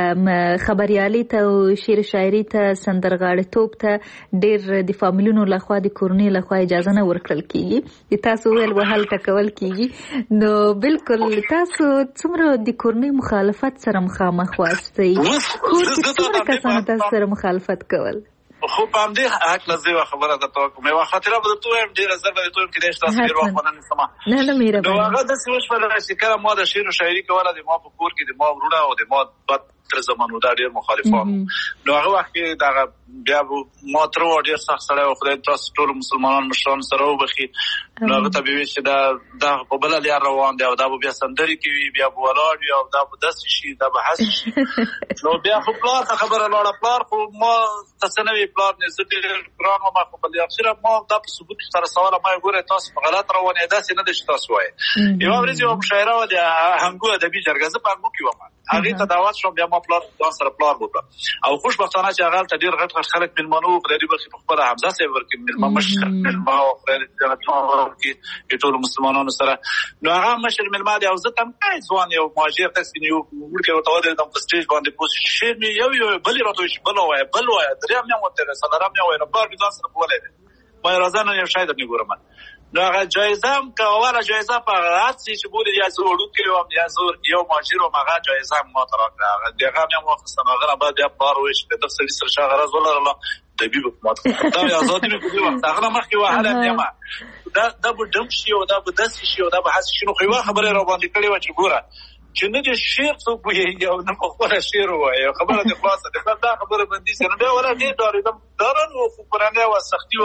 خبريالي ته او شعر شاعري ته سندرغاړي توپ ته ډېر د فامیلونو لخوا د کورنۍ لخوا اجازه نه ورکړل کیږي تاسو ول وهل تکول کیږي نو بالکل تاسو څومره د کورنۍ مخالفت سره مخامخ واستئ کور کې څومره کسانو تاسو سره مخالفت کول خو په همدې حق لزه خبره ده ته کومه خاطره به ته هم ډیره زر به ته هم کې تاسو ډیر وخت نه سما نه نه میره نو هغه د سوچ په لاره چې کله ما د شعر او شاعري کوله د ما په کور کې د ما ورونه او د ما بد تر زمانو دا ډیر مخالفان نو هغه وخت کې دا بیا ما تر ډیر سخت سره خدای تاسو ټول مسلمانان مشران سره وبخي نو هغه ته به چې دا دا په بل لار روان دی او دا بیا سندري کوي بیا ولاړ او دا داس شي دا به حس شي نو بیا خو پلار خبره لاړه پلار خو ما تسنوي پلار نه زه ډیر قرآن ما په بل اخره ما دا په ثبوت سره سوال ما ګوره تاسو په غلط روانه داسې نه دي تاسو وایي یو ورځ یو مشاعره و د هنګو ادبي جرګه زه په هنګو کې وم هغه ته دعوت شوم بیا ما پلار دا سره پلار وکړ او خوشبختانه چې هغه ته ډیر غټ غټ خلک ملمنو غریب خلک په خپل حمزه سره ورکې ملمن مشر ملما او خپل کې ټول مسلمانانو سره نو هغه مشر ملما دی او زه تم ځوان یو ماجر تاسو نیو ورکه وته د په سټیج باندې پوس شي یو یو بل راته شي بل وای بل وای دریم نه وته سلام نه وای نو بار دې تاسو په ولې ما راځنه یو شاید نه ګورم نو هغه جایزه هم کوله جایزه په غلط چې بوله یا زوړو کې او یا زور یو ماجر او هغه جایزه ما تر راغله دغه هم واخصه هغه بعد بیا بار وش په دغه سړي سره شغله ولا طبيب حکومت دا آزادي په دې وخت هغه مخکې وهله نیمه دا دا به دم شي او دا به داس شي او دا به حس شي نو خو خبره را باندې کړې و چې ګوره چې نه دې شعر څوک وایي او نه خبره شعر وایي خبره دې خلاصه ده دا خبره باندې سره به ولا دې دارم دارن او قرآن او سختي و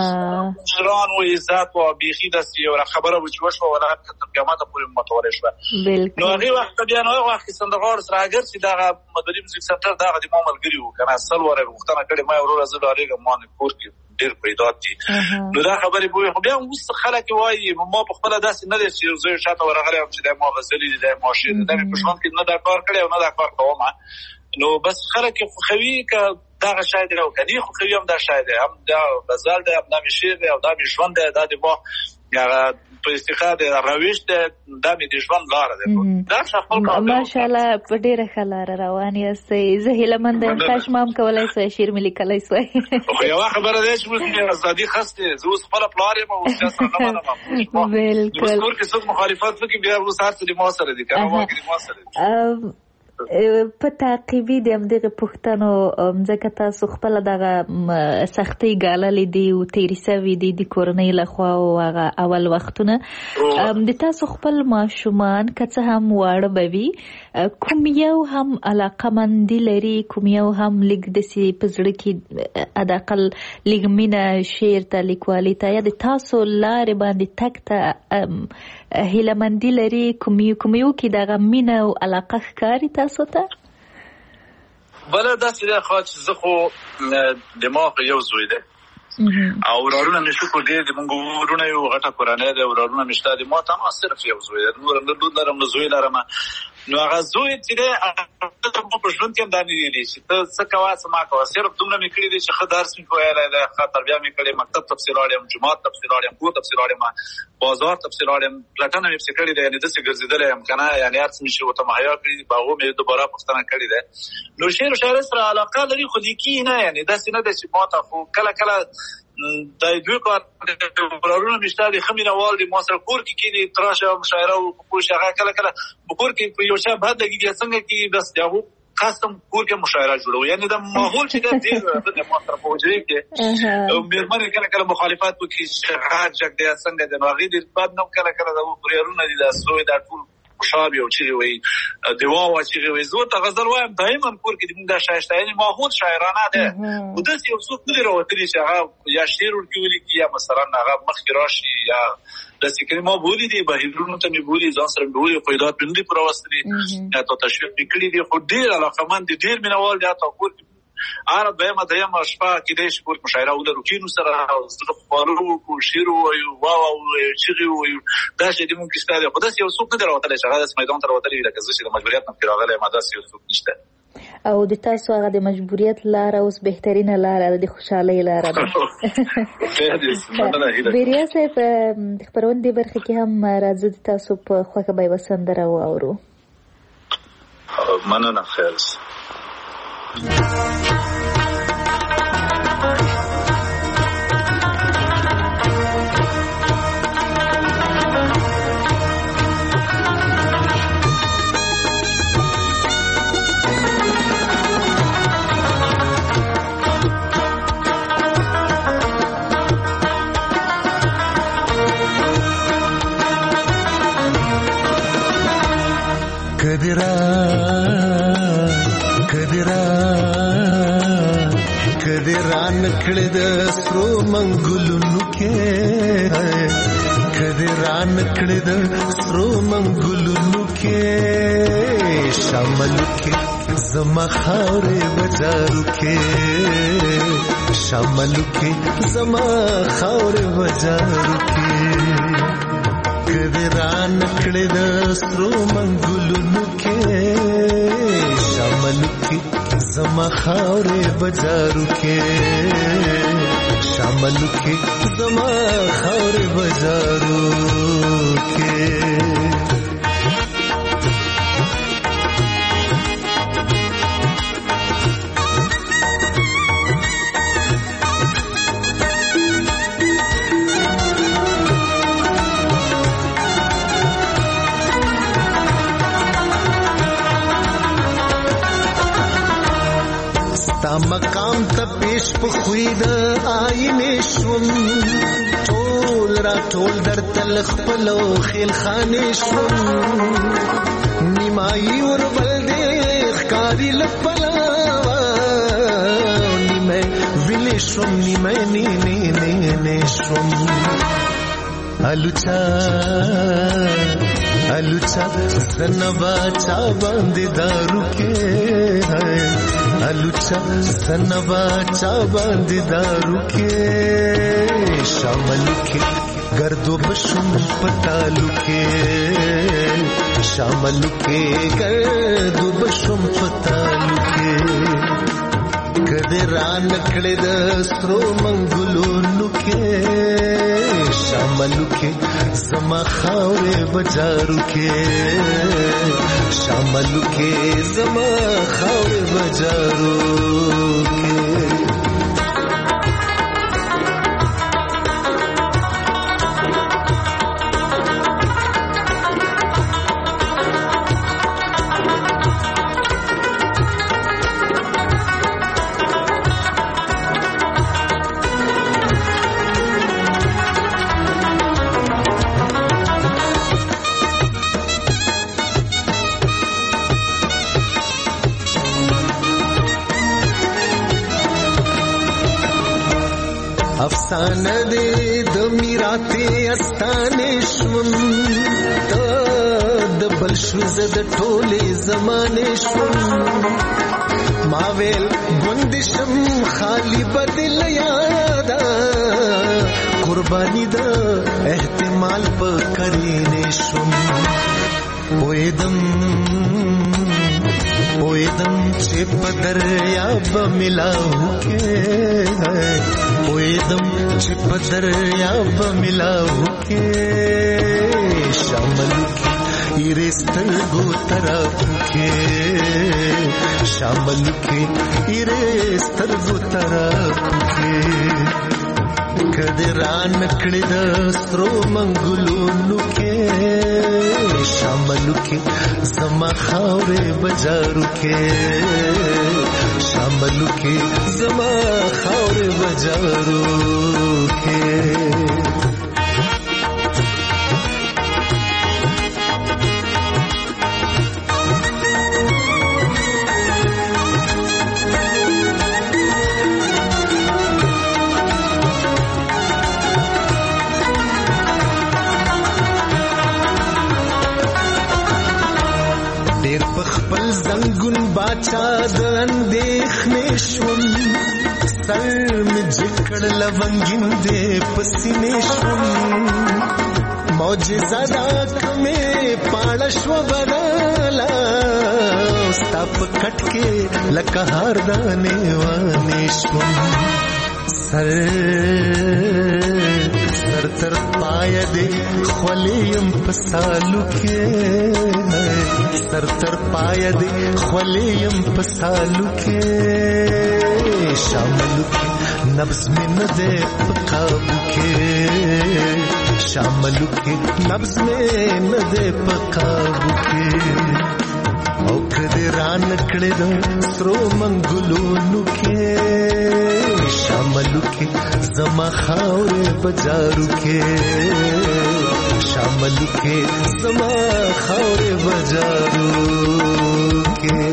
شران و عزت و بيخي د یو خبره و چې وشو ولا تر قیامت پورې متوالې شو نو هغه وخت بیا نو وخت سندغار سره اگر چې دا مدري موزیک سنټر دا د مو ملګری و کنه اصل وره وختنه کړي ما ورور زړه لري ما نه کور کې ډېر پیدا دي نو دا خبرې به خو بیا اوس خلک وایي ما په خپل داسې نه دي چې زه شاته ورغلی یم چې د ما غزلې د ما شعر د مې په ژوند کې نه دا کار کړی او نه دا کار کوم نو بس خلک خوښوي که دغه شاید او کني خوښوي هم دا شاید هم دا غزل دی هم دا شعر دی او دا ژوند دی دا د ما په استفاده راويش د دمه د ژوند لار ده دا خپل ماشاءالله په ډیره خلار روان یاستئ زه هیلمند یم تاسو مام کولای سئ شعر ملي کولای سئ خو یو خبره ده چې موږ ازادي خسته زه اوس خپل پلار یم او تاسو نه منم بالکل څوک چې څوک مخالفت وکړي بیا اوس هرڅه د ما سره دي کنه واګي د ما سره په تعقیبي د همدغه پښتنو ځکه تاسو خپل دغه سختۍ ګاللې دي او تیرې سوي دي د کورنۍ لخوا او هغه اول وختونه د تاسو خپل ماشومان که څه هم واړه به وي کوم یو هم علاقمندي لري کوم یو هم لږ داسې په زړه کې حداقل لږ مینه شعر ته لیکوالۍ ته یا د تاسو لارې باندې تګ ته هیلهمندي لري کوم یو کوم یو کې دغه مینه او علاقه ښکاري تاسو ته بل داسې ده خو چې زه خو دماغ یو زوی ده او ورارونه مې شو کو ډېر د مونږ ورونه یو غټه کورانه ده ورارونه مې شته د ما ته ما صرف یو زوی ده نور نه لرم زوی لرم نو هغه زوی چې دی مو په ژوند کې هم دا نه ویلي چې ته څه کوه څه مه کوه، صرف دومره مې کړي دي چې ښه درس مې ویلی دی، ښه تربیه مې کړې، مکتب ته پسې لاړم، جومات ته پسې لاړم، کور ته پسې لاړم، بازار ته پسې لاړم، پلټنه مې پسې کړې ده، یعنې داسې ګرځېدلی یم که نه، یعنې هر څه مې چې ورته مهیا کړي دي په هغو مې دوباره پوښتنه کړې ده. نو شعر و شاعرۍ سره علاقه لري خو لیکي نه، یعنې داسې نه ده چې ما ته خو کله کله د دوی کار ورارونه مې شته دي، ښه مینهوال دي، ما سره کور کې کښېني تراشه مشاعره وکړو چې هغه کله کله په کور کې په یو چا بد لګېږي څنګه کېږي بس د هغو قسم کور کې مشاعره جوړوو، یعنې د ماحول چې دی ډېر ښه دی ما سره په حجرې کې مېرمنې کله کله مخالفت وکړي چې غږ جګ دی څنګه دی، نو هغې ډېر بد نه کله کله د ورارونه دي دا زوی دا ټول خوشحال وي او چغې وایي دوا وه چغې وایي. زه ورته غزل وایم دایما کور کې زموږ دا شایسته یعنې ماحول شاعرانه دی، خو داسې یو څوک نه دي راوتلي چې هغه یا شعر ورکې ولیکي یا مثلا هغه مخکې راشي یا داسې کړي. ما بولي دي بهیرونو ته مې بولي، ځان سره مې بولي، قیدات مې نه دي پوره وستلي یا تا تشویق مې کړي دي، خو ډېر علاقمند دي، ډېر مینهوال دي. حتی کور کې هره دویمه درېیمه شپه کېدای شي کور کې مشاعره ولرو، کښېنو سره زړه خواړه وکړو، شعر ووایو، واوه ووایو، چغې ووایو، دا شی دې مونږ کې شته دی، خو داسې یو څوک نه دی راوتلی چې هغه داسې میدان ته راوتلی وي لکه زه چې د مجبوریت نه پکې راغلی یم، داسې یو څوک نشته. او د تاسو هغه د مجبوریت لاره اوس بهترینه لاره ده، د خوشحالۍ لاره ده. بیریا صاحب د خپرونې دې برخه کې هم راځو د تاسو په خوښه به یوه سندره واورو. مننه، خیر. کدرا کدرا کدرا نکړه د سرو منګلونو کې، کدرا نکړه د سرو منګلونو کې، شامل کې زما خاورې بازارو کې، شامل کې زما خاورې بازارو کې، کدرا نکړه د سرو منګلونو کې، شامل کې زما خاورې بازارو کې، شامل کې زما خاورې بازارو کې. مقام ته پیش په خوی د آینې شوم، ټول را ټول در تل خپلو خیل خانې شوم، نیمایي وربل دې ښکاري لپلاوه، نیمه ویلې شوم نیمه نیمې نیمې شوم، الوچا الوچا سنبا چا باندې دارو کې، الوچا سنبا چا باندې دارو کې، شامل کې گردو بشم پتالو کې، شامل کې گردو بشم پتالو کې، کدرا نکړه د سرو منګلونو کې، شامل کې زما خاورې بازارو کې، شامل کې زما خاورې بازارو کې. افسانه دې د میراته استانې شوم، د بل شو زه د ټولې زمانې شوم، ما ویل ګوندشم خالی بدل یادا، قربانی د احتمال په کرینې شوم، پویدم پویدم چې په دریاب ملاو کې پویدم چې په دریاب ملاو کې شامل کې ایرستل گو طرف کې شامل کې ایرستل گو طرف کې کدران کړي د سترو منګلونو کې شاملو کې زما خاورې بجارو کې شاملو کې زما خاورې بجارو کې زنگون باچا د اندېښنې شوم سر مې جکړ لونګین دې پسینې شوم معجزه دا کمې پاړه شوه بدله ستا په کټ کې لکه هاردانې وانې شوم سر سر تر پایه دې خولې یم په سالو کې سر تر پایه دې خولې یم په سالو کې شاملو کې نبض مې نه دی په قابو کې شاملو کې نبض مې نه دی په قابو کې او کدې ران کړې د سرو منګلونو کې شاملو کې زما خاورې بجارو کې شاملو کې زما خاورې بجارو کې.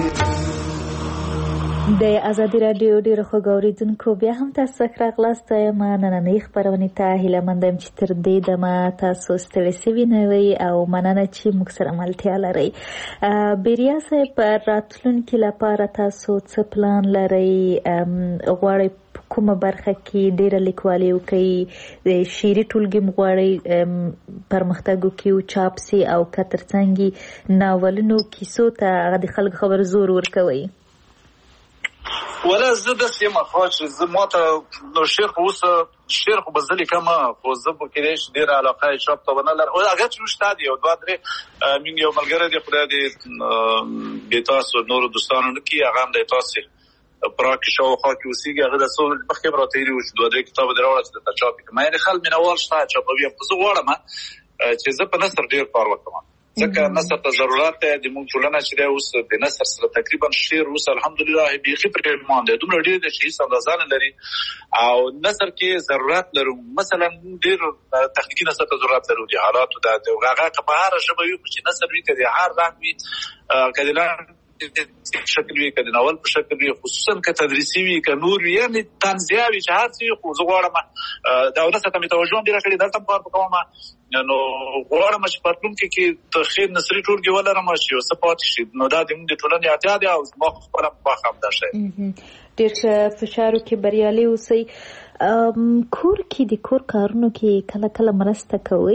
د ازادي راډیو ډیرو خوږ اورېدونکو بیا هم تاسو څخه راغلاست یم. نننۍ خپرونې ته هیله مند یم چې تر دې دمه تاسو ستړي سوي نه وئ او مننه چې موږ سره ملتیا لرئ. بیریا صاحب په راتلونکي لپاره تاسو څه پلان لرئ؟ غواړئ کومه برخه کې ډیره لیکوالي وکړئ؟ د شعري ټولګي غواړئ پرمختګ وکړي او چاپ سي او که ترڅنګ ناولونو کیسو ته هغه د خلکو خبر زور ورکوئ؟ ولا زه د سیمه خاص زه ماته نو شیخ اوس شیخ بزلی کما خو زه په کې ډېر ډېر علاقه شپ ته ونلر او هغه چې شته دی او دوه درې مين یو ملګری دی خدای دې د تاسو نور دوستانو کې هغه د تاسو پراکې شو خو کې اوسېږي هغه د څو مخکې راته ویلي و چې دوه درې کتاب دراوړل چې د چاپ کړم یعنی خل مینوال شته چاپوي په زه غواړم چې زه په نثر ډېر کار وکړم ځکه نثر ته ضرورت دی د موږ ټولنه چې دی اوس د نثر سره تقریبا شعر اوس الحمدلله بیخي پرې مان دی دومره ډېر د شي اندازان لري او نثر کې ضرورت لرو مثلا ډېر تخنیکی نثر ته ضرورت لرو د حالاتو د هغه په هر ژبه یو چې نثر وي کړي هر رنګ وي کله شکل وی کړي ناول په شکل وی خصوصا که تدریسي وي که نور وي یعنی تنزیه وي چې هر څه خو زه غواړم دا ورته ته متوجه ډیر کړي دلته کار وکوم نو غواړم چې په ټول کې کې تخیر نصری ټولګي ولرم چې څه پاتې شي نو دا د موږ د ټولنې اړتیا ده او ما خپل په خام ده شي ډیر فشارو کې بریالي اوسئ. کور کې د کور کارونو کې کله کله مرسته کوئ؟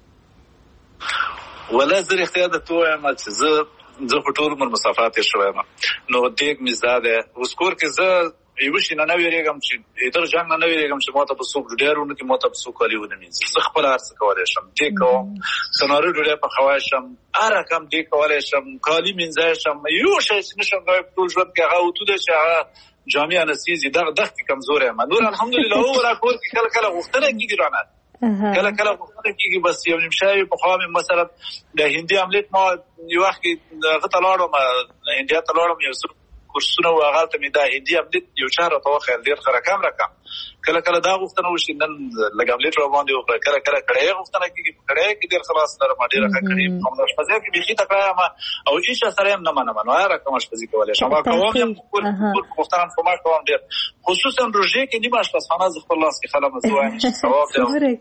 ولا زه اختیار د توه ما چې زه زه په ټول عمر مسافات شوم نو دیګ مزاده اوس کور کې زه یو شي نه ویریږم چې ادر جنگ نه ویریږم چې ماته په سوق ډیرونه کې ماته په سوق کالیو نه مینځي زه خپل ارڅ کولای شم دې کوم سنارو ډیره په خوای شم اره کم دې کولای شم کالی مینځای شم یو شي چې نشم غوښ ټول ژوند کې هغه وته چې هغه جامع انستيزي دغه دغه کمزورې ما نور الحمدلله او را کور کې کله کله وختنه کیږي رانه کله کله وختنه کیږي بس یو نمشای په خامه مثلا د هندي عملیات ما یو وخت هغه تلاړم انډیا تلاړم یو کورسونه واغال ته می دا هندي عملیات یو چاره په وخت ډیر خرکم راکم کله کله دا وختنه وشي نن لګاملیت را باندې او کله کله کړه وختنه کیږي کړه کې ډیر خلاص سره ما ډیر کړی کوم د شپږ کې بيخي تکړه ما او هیڅ سره هم نه منم نو را کوم شپږ کولای شم کوم کور وختنه کومه کوم ډیر خصوصا روزه کې نیمه شپه ز خپل لاس کې خلم زوام چې ثواب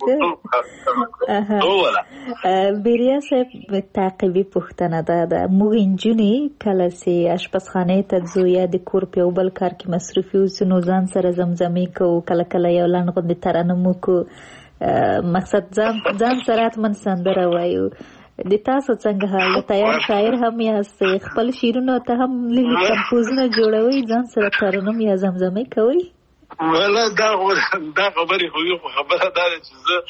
دی اوله بیریا صاحب تعقیبی پښتنه ده د موږ انجونی کله سي اشپزخانه ته زو یا د کور په بل کار کې مصروف یو نو ځان سره زمزمي کو کله کله یو لاند غو د ترانه مو کو مقصد ځان ځان سره من سندره وایو د تاسو څنګه حال؟ تیار شاعر هم یاست، خپل شعرونه ته هم لیک کمپوزونه جوړوي، ځان سره ترنم یا زمزمه کوي؟ ولا دا دا خبرې خو یو خبره ده چې زه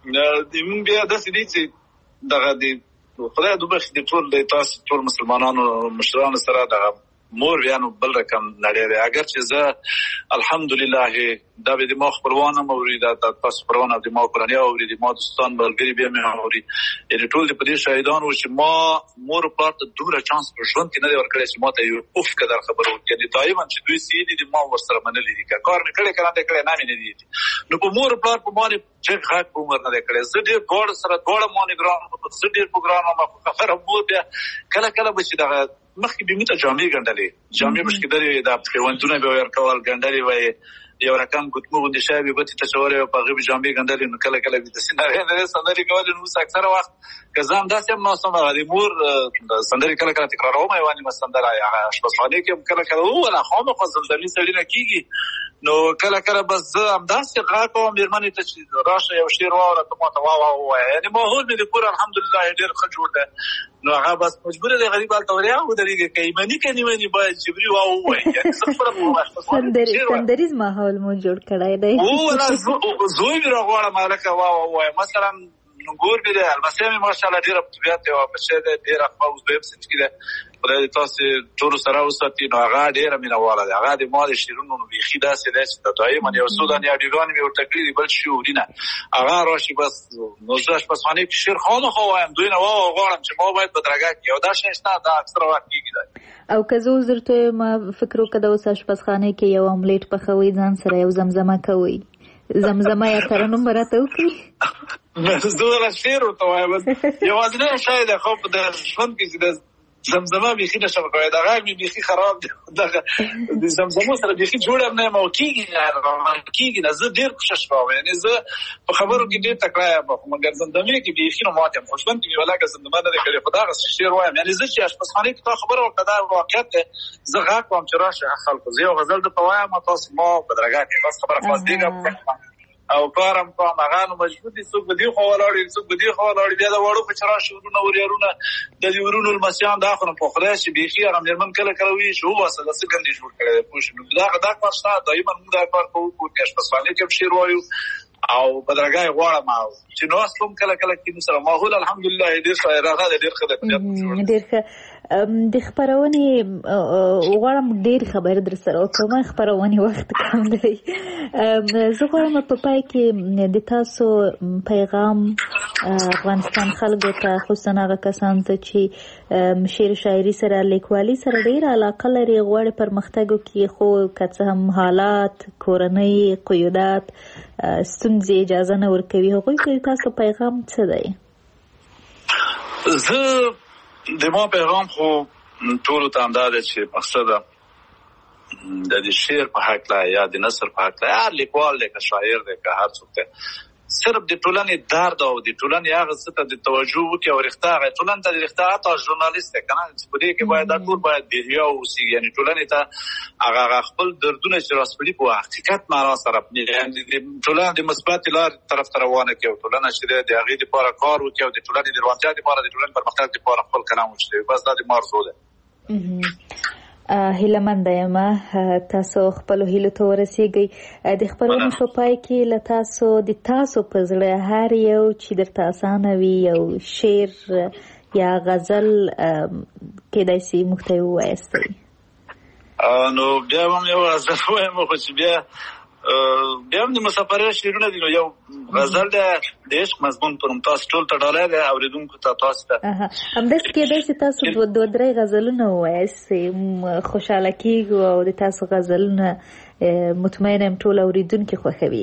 د مونږ بیا داسې دي چې دغه د خدای دوبه د ټول د تاسو ټول مسلمانانو مشرانو سره دغه مور بیانو بل رقم نړۍ دی. اگر چې زه الحمدلله دا به د ما خبرونه موري، دا تاسو خبرونه د ما قرآني اوري، د ما دوستان بلګري بیا مې اوري، یعنی ټول د پدې شاهدان و چې ما مور پلار ته دومره چانس په ژوند کې نه دی ورکړی چې ما ته یو اوف قدر خبرو، یعنی دایما چې دوی سي دي ما ورسره منلي دي، کار مې کړی کړه کړی نه مې نه دي، نو په مور پلار په باندې چې حق په عمر نه دی کړی. زه ډېر ګوړ سره ګوړ مونږ ګرام زه ډېر پروګرام ما په خبره مور بیا کله کله به چې دغه مخکې به مې ته جامې ګنډلې، جامې مشکدرې د پیوندونه به ورکول ګنډلې وای، یو رقم ګوتمو غوندې شی به بتې تشورې په هغې به جامې ګنډلې، نو کله کله به د سینارې نه سندرې کولې. نو اوس اکثره وخت که زه همداسې هم ناست یم هغه د مور سندرې کله کله تکراروم، یوه نیمه سندره هغه اشپزخانې کې هم کله کله ووله خامخا زلزلې سړي نه کېږي، نو کله کله بس زه همداسې غږ کوم مېرمنې ته چې راشه یو شعر واوره ته ما ته وا وا ووایه، یعنې ماحول مې د کور الحمدلله ډېر ښه جوړ دی، نو هغه بس مجبوره دی غریب هلته وریا ودرېږي، که ایمني که نیمني باید جبري وا ووایي، یعنې زه خپله سندریز ماحول مو جوړ کړی دی. ووله زوی مې راغواړم هلکه وا وا ووایه، مثلا ګور مې دی المسۍ مې ماشاءالله ډېره په طبیعت دی، بچی دی ډېره ښه اوس دویم صنف کې دی، خدای دې تاسې ټولو سره وساتي. نو هغه ډېره مینه واله دی، هغه د ما د شعرونو نو بیخي داسې دی چې دایما یو څو دانې اډیوګانې مې ورته کړي دي بل شعوري نه، هغه راشي بس نو زه اشپزخانې کې شعر خامخا وایم، دوی نه وا وا غواړم چې ما باید بدرګه کړي، او دا شی شته دا اکثره وخت کېږي دی. او که زه اوس درته ما فکر وکړه د اوس اشپزخانې کې یو املیټ پخوئ، ځان سره یو زمزمه کوئ، زمزمه یا ترنم به راته وکړي؟ زه دغه شعر ورته وایم، یوازینی شی دی خو په د ژوند کې چې د زمزمه بیخي نشم کولی، د غږ مې بیخي خراب دی، دغه د زمزمو سره بیخي جوړ هم نه یم او کېږي نه کېږي نه، زه ډېر کوشش کوم، یعنې زه په خبرو کې ډېر تکړه یم، خو مګر زمزمې کې بیخي نو مات یم، خو ژوند کې مې ولاکه زمزمه نه دی کړې، خو دغسې شعر وایم، یعنې زه چې اشپزخانې کې تا خبره وکړه دا واقعیت دی، زه غږ کوم چې راشه خلکو، زه یو غزل درته وایم او تاسو ما بدرګه کړئ، بس خبره خلاص دیږم او کارم کوم، هغه نو مجبور دي څوک به دې خوا ولاړ وي څوک به دې خوا ولاړ وي، بیا د وړو په چې راشي ورونه وریارونه د دې ورونو لمسیان دا خو نو په خدای چې بیخي هغه مېرمن کله کله وایي چې وباسه دا څه ګندې جوړ کړی دی پوه شو، نو دا دا کار شته، دایما موږ دا کار کوو، کور کې اشپزخانې کې هم شعر وایو او بدرګه یې غواړم او چې ناست هم کله کله کښېنو سره ماحول الحمدلله ډېر شاعرانه دی، ډېر ښه دی ډېر ښه. د خپرونې غواړم ډېر خبرې در سره وکړم، خپرونې وخت کم دی، زه غواړم په پای کې د تاسو پیغام افغانستان خلکو ته، خصوصا هغه کسانو ته چې شعر شاعري سره لیکوالي سره ډېره علاقه لري، غواړي پرمختګ وکړي، خو که څه هم حالات کورنۍ قیودات ستونزې اجازه نه ورکوي، هغوی ته تاسو پیغام څه دی؟ زه د ما پیغام خو ټولو ته همدا دی چې مقصده د دې شعر په هکله یا د نثر په هکله هر لیکوال دی که شاعر دی که هر څوک دی صرف د ټولنې درد او د ټولنې هغه څه ته د توجه وکړي او رښتا هغه ټولنې ته د رښتا حتی ژورنالیست دی که نه چې په دې کې باید دا ټول باید بیریا واوسي، یعنې ټولنې ته هغه هغه خپل دردونه چې راسپړي په حقیقت معنا سره یعنې د ټولنه د مثبتې لارې طرف ته روانه کړي او ټولنه چې دی د هغې دپاره کار وکړي او د ټولنې د روانتیا دپاره د ټولنې پرمختګ دپاره خپل کلام وچلوي، بس دا د ما ارزو دی. هیله منده یم تاسو خپلو هیلو ته ورسیږئ. د خپرونې په پای کې له تاسو د تاسو په زړه هر یو چې درته اسانه وي یو شعر یا غزل کېدای شي موږ ته یې ووایاستئ؟ نو بیا به هم یو غزل ووایم، خو چې بیا بیا هم د مسافرۍ شعرونه دي، نو یو غزل دی د عشق مضمون پر تاسو ټول ته ډالۍ دی اورېدونکو ته تاسو ته همداسې کېدای شي تاسو دوه دوه درې غزلونه ووایاستئ، خوشحاله کېږو او د تاسو غزلونه مطمئنه یم ټول اورېدونکي خوښوي.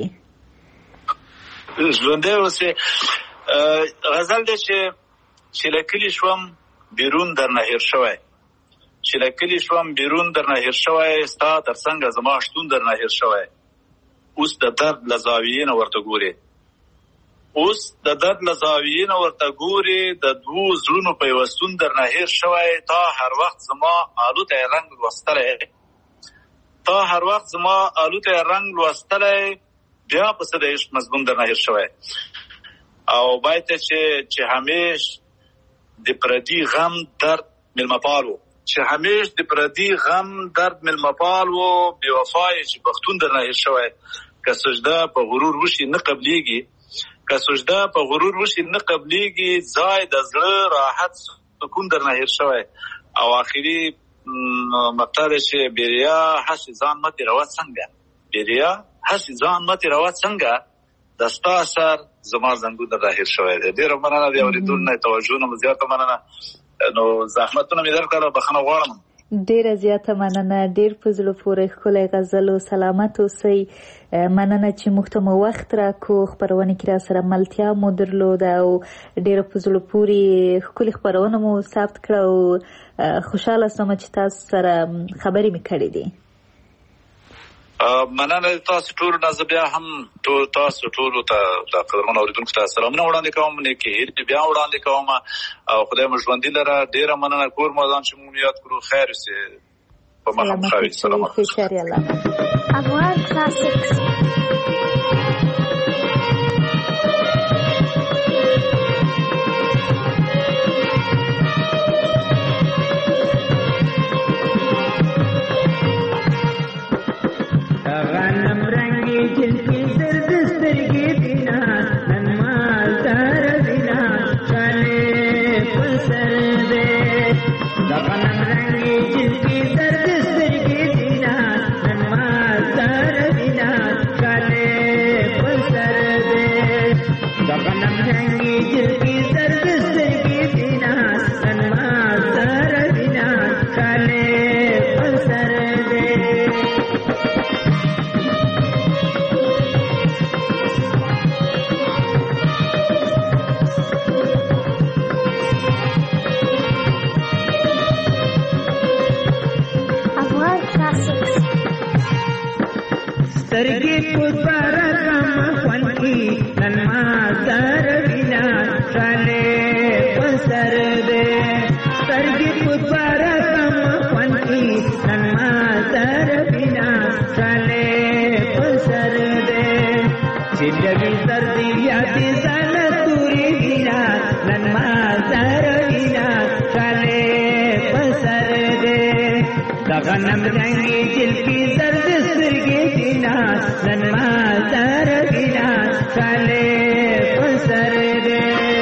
ژوندی اوسې غزل دی چې چې له کلي شوم بیرون درنه هېر شوی، چې له کلي شوم بیرون درنه هېر شوی، ستا تر څنګه زما شتون درنه هېر شوی، اوس د درد له زاویې نه ورته ګورې، اوس د درد له زاویې نه ورته ګورې، د دوو زړونو پیوستون درنه هېر شوی، تا هر وخت زما الوتی رنګ لوستلی، تا هر وخت زما الوتی رنګ لوستلی، بیا پسې د عشق مضمون درنه هېر شوی. او باید چې چې همیش د پردي غم درد ملمپال و چې همیش د پردي غم درد ملمپال و بې وفای چې پښتون درنه هېر شوی که سجده په غرور وشي نه قبلیږي که سجده په غرور وشي نه قبلیږي ځای د زړه راحت سکون درنه هېر شوی او آخري مقطع دی چې بیریا هسې ځان مه تېروه څنګه بیریا هسې ځان مه تېروه څنګه د ستا اثر زما زنګون درنه هېر شوی دی. ډېره مننه د اورېدونکو نه توجه نه مو زیاته مننه نو زحمتونه مې درکړل بخښنه غواړم. ډیره زیاته مننه. ډیر په زړه پورې ښکلی غزل او سلامت اوسئ. مننه چې موږ ته مو وخت راکو خپرونه کې را سره ملتیا مو درلوده او ډیره په زړه پورې ښکلې خپرونه مو ثبت کړه او خوشحاله شوم چې تاسو سره خبرې مې کړې دي. مننه تاسو ټول نه زه بیا هم تاسو ټول ته د قدرمنو اورېدونکو ته سلامونه وړاندې کوم نیکې هیلې بیا وړاندې کوم او خدای مو ژوندي لره. ډېره مننه کور مو ځان چې مو یاد کړو خیر اوسئ په مخه مو ښه سلامت. افغان کلاسیکس غنم رنگی دل کی زرد سرگی دینا ننما زر بینا چالے پسر دے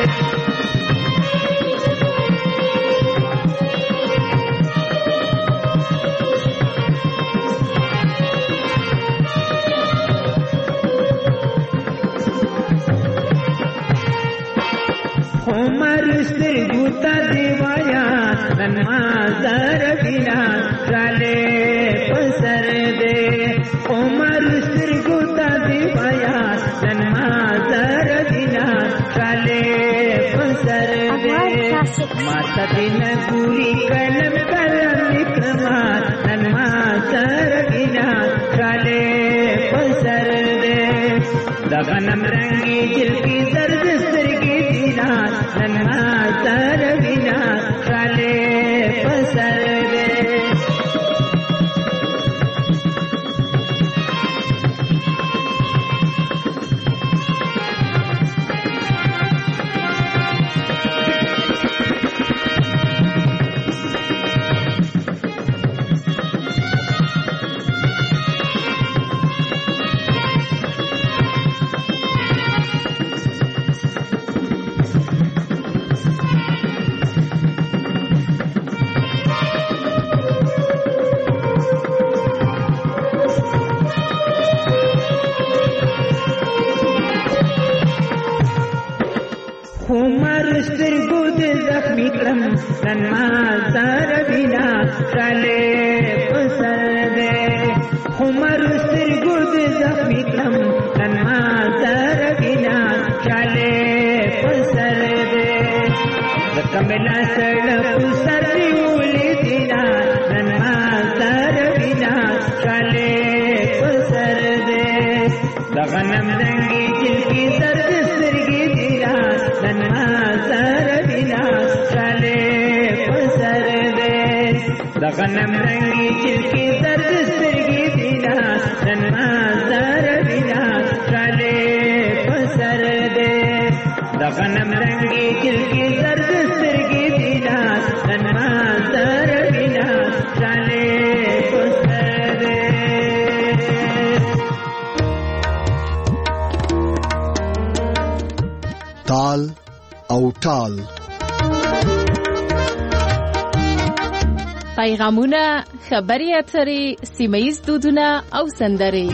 عمر سرگوتا دیوایا ننما زر بینا چالے پسر دے عمر سرگوتا دیوایا ننما زر بینا چالے پسر دے ماتا دن پوری کلم کلم نکما ننما زر بینا چالے پسر دے دغنم رنگی جل کی زرد سرگی دینا ننما زر بینا چالے پسر دے ننما زر بینا چالے پسر دے عمر سرگو دے زخمی کلم ننما زر بینا چالے پسر دے کملا سڑک سر اولی دینا ننما زر بینا چالے پسر دے دغنم رنگی جل کی زرد سرگی دینا ننما زر بینا چالے دغنم رنگی جل کی زرد سرگی دینا ننما زر بینا چالے پسر دے دغنم رنگی جل کی زرد سرگی ټال. پیغامونه، خبري اترې، سیمه‌ییز دودونه او سندرې.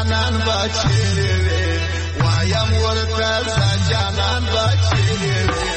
Waayam warta sa janan bachire